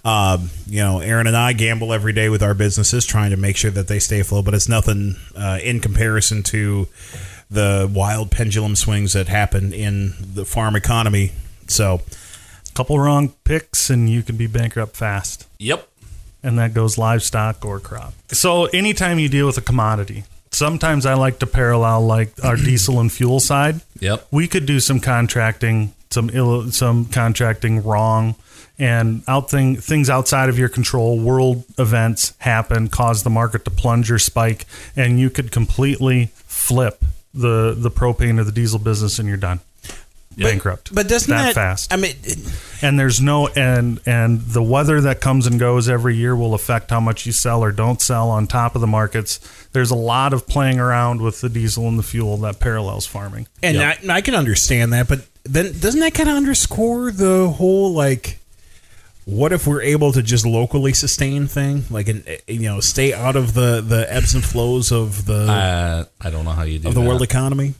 and I gamble every day with our businesses trying to make sure that they stay afloat, but it's nothing in comparison to the wild pendulum swings that happen in the farm economy. So, couple wrong picks and you can be bankrupt fast. Yep. And that goes livestock or crop. So anytime you deal with a commodity, sometimes I like to parallel like our diesel and fuel side. Yep. We could do some contracting, some contracting wrong, and things outside of your control, world events happen, cause the market to plunge or spike, and you could completely flip the propane or the diesel business and you're done. Bankrupt. But doesn't that fast? I mean, and there's no and the weather that comes and goes every year will affect how much you sell or don't sell on top of the markets. There's a lot of playing around with the diesel and the fuel that parallels farming. And I can understand that, but then doesn't that kind of underscore the whole what if we're able to just locally sustain thing, stay out of the ebbs and flows of the I don't know how you do of the world economy.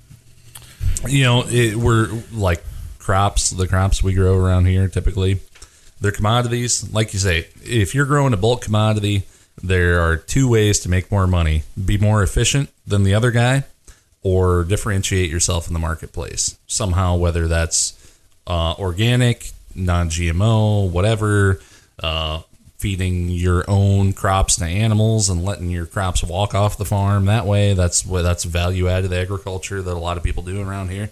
We're like the crops we grow around here, typically, they're commodities. Like you say, if you're growing a bulk commodity, there are two ways to make more money. Be more efficient than the other guy or differentiate yourself in the marketplace somehow, whether that's organic, non-GMO, whatever, feeding your own crops to animals and letting your crops walk off the farm that way. That's value added agriculture that a lot of people do around here.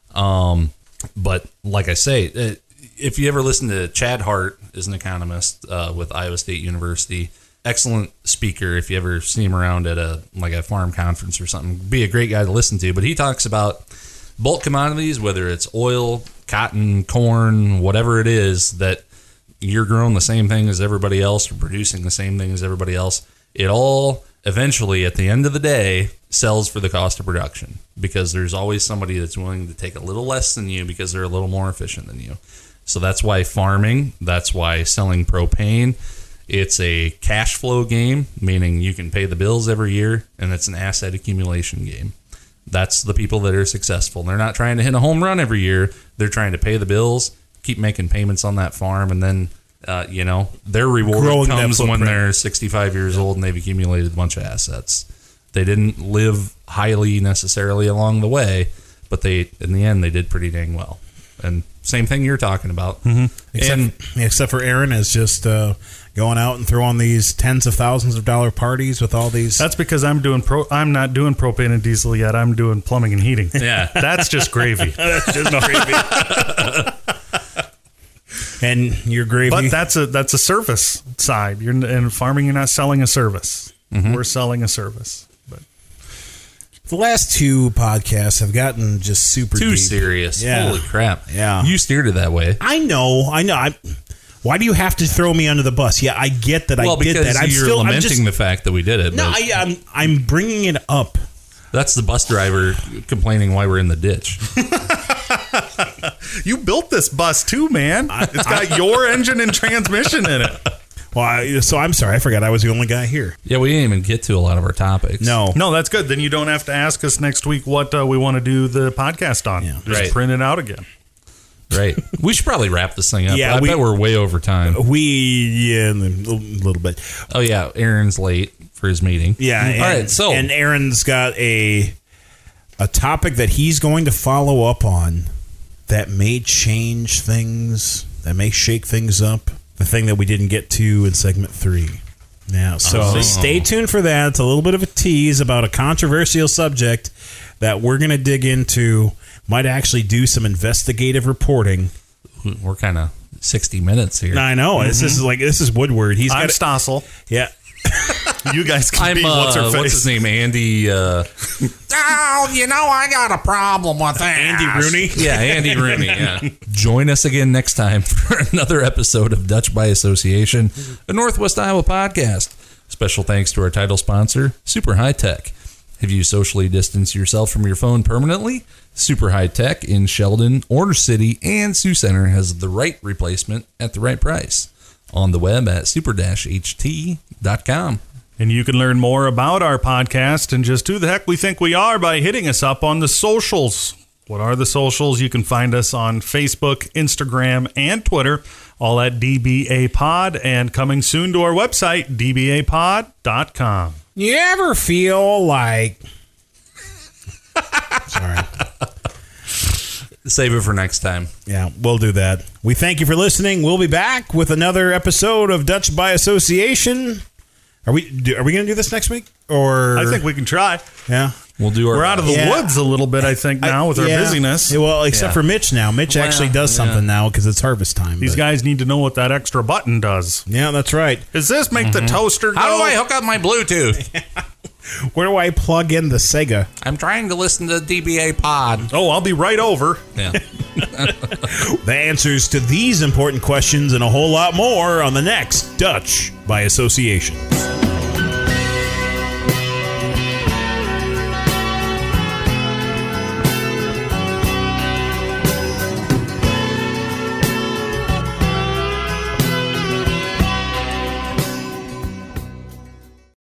But like I say, if you ever listen to Chad Hart, is an economist with Iowa State University, excellent speaker. If you ever see him around at a farm conference or something, be a great guy to listen to. But he talks about bulk commodities, whether it's oil, cotton, corn, whatever it is, that you're growing the same thing as everybody else, or producing the same thing as everybody else. It all eventually, at the end of the day, sells for the cost of production, because there's always somebody that's willing to take a little less than you because they're a little more efficient than you. So that's why farming, that's why selling propane, it's a cash flow game, meaning you can pay the bills every year, and it's an asset accumulation game. That's the people that are successful. They're not trying to hit a home run every year. They're trying to pay the bills, keep making payments on that farm, and then their reward comes when they're 65 years old and they've accumulated a bunch of assets. They didn't live highly necessarily along the way, but in the end they did pretty dang well. And same thing you're talking about. Mm-hmm. Except for Aaron is just going out and throwing these tens of thousands of dollar parties with all these. That's because I'm not doing propane and diesel yet. I'm doing plumbing and heating. Yeah, that's just gravy. That's just gravy. And your gravy, but that's a service side. In farming, you're not selling a service. Mm-hmm. We're selling a service. But the last two podcasts have gotten just super too deep. Serious. Yeah. Holy crap! Yeah, you steered it that way. I know. Why do you have to throw me under the bus? Yeah, I get that. Well, I did because that. you're lamenting the fact that we did it. No, but I'm bringing it up. that's the bus driver complaining why we're in the ditch. You built this bus too, man. It's got your engine and transmission in it. Well, so I'm sorry. I forgot I was the only guy here. Yeah, we didn't even get to a lot of our topics. No. No, that's good. Then you don't have to ask us next week what we want to do the podcast on. Yeah. Just Right. print it out again. Right. We should probably wrap this thing up. Yeah, I bet we're way over time. A little bit. Oh, yeah. Aaron's late for his meeting. Yeah. All right. So, and Aaron's got a topic that he's going to follow up on that may change things, that may shake things up. The thing that we didn't get to in segment 3. Yeah, so stay tuned for that. It's a little bit of a tease about a controversial subject that we're going to dig into. Might actually do some investigative reporting. we're kind of 60 minutes here. I know. This is Woodward. He's I'm got Stossel. yeah. You guys can I'm, be what's her face. what's his name? Andy. Oh, I got a problem with that. Andy Rooney. Yeah, Andy Rooney. Yeah. Join us again next time for another episode of Dutch by Association, a Northwest Iowa podcast. Special thanks to our title sponsor, Super High Tech. Have you socially distanced yourself from your phone permanently? Super High Tech in Sheldon, Ore City, and Sioux Center has the right replacement at the right price. On the web at super-ht.com. And you can learn more about our podcast and just who the heck we think we are by hitting us up on the socials. What are the socials? You can find us on Facebook, Instagram, and Twitter, all at DBA Pod, and coming soon to our website, dbapod.com. You ever feel like... Sorry. Save it for next time. Yeah, we'll do that. We thank you for listening. We'll be back with another episode of Dutch by Association. Are we going to do this next week? Or I think we can try. yeah, We'll do our We're out of the woods a little bit, I think, now with our busyness. Yeah, well, except for Mitch now. Mitch actually does something now because it's harvest time. These guys need to know what that extra button does. Yeah, that's right. Does this make the toaster go? How do I hook up my Bluetooth? Where do I plug in the Sega? I'm trying to listen to DBA Pod. Oh, I'll be right over. Yeah. The answers to these important questions and a whole lot more on the next Dutch by Association.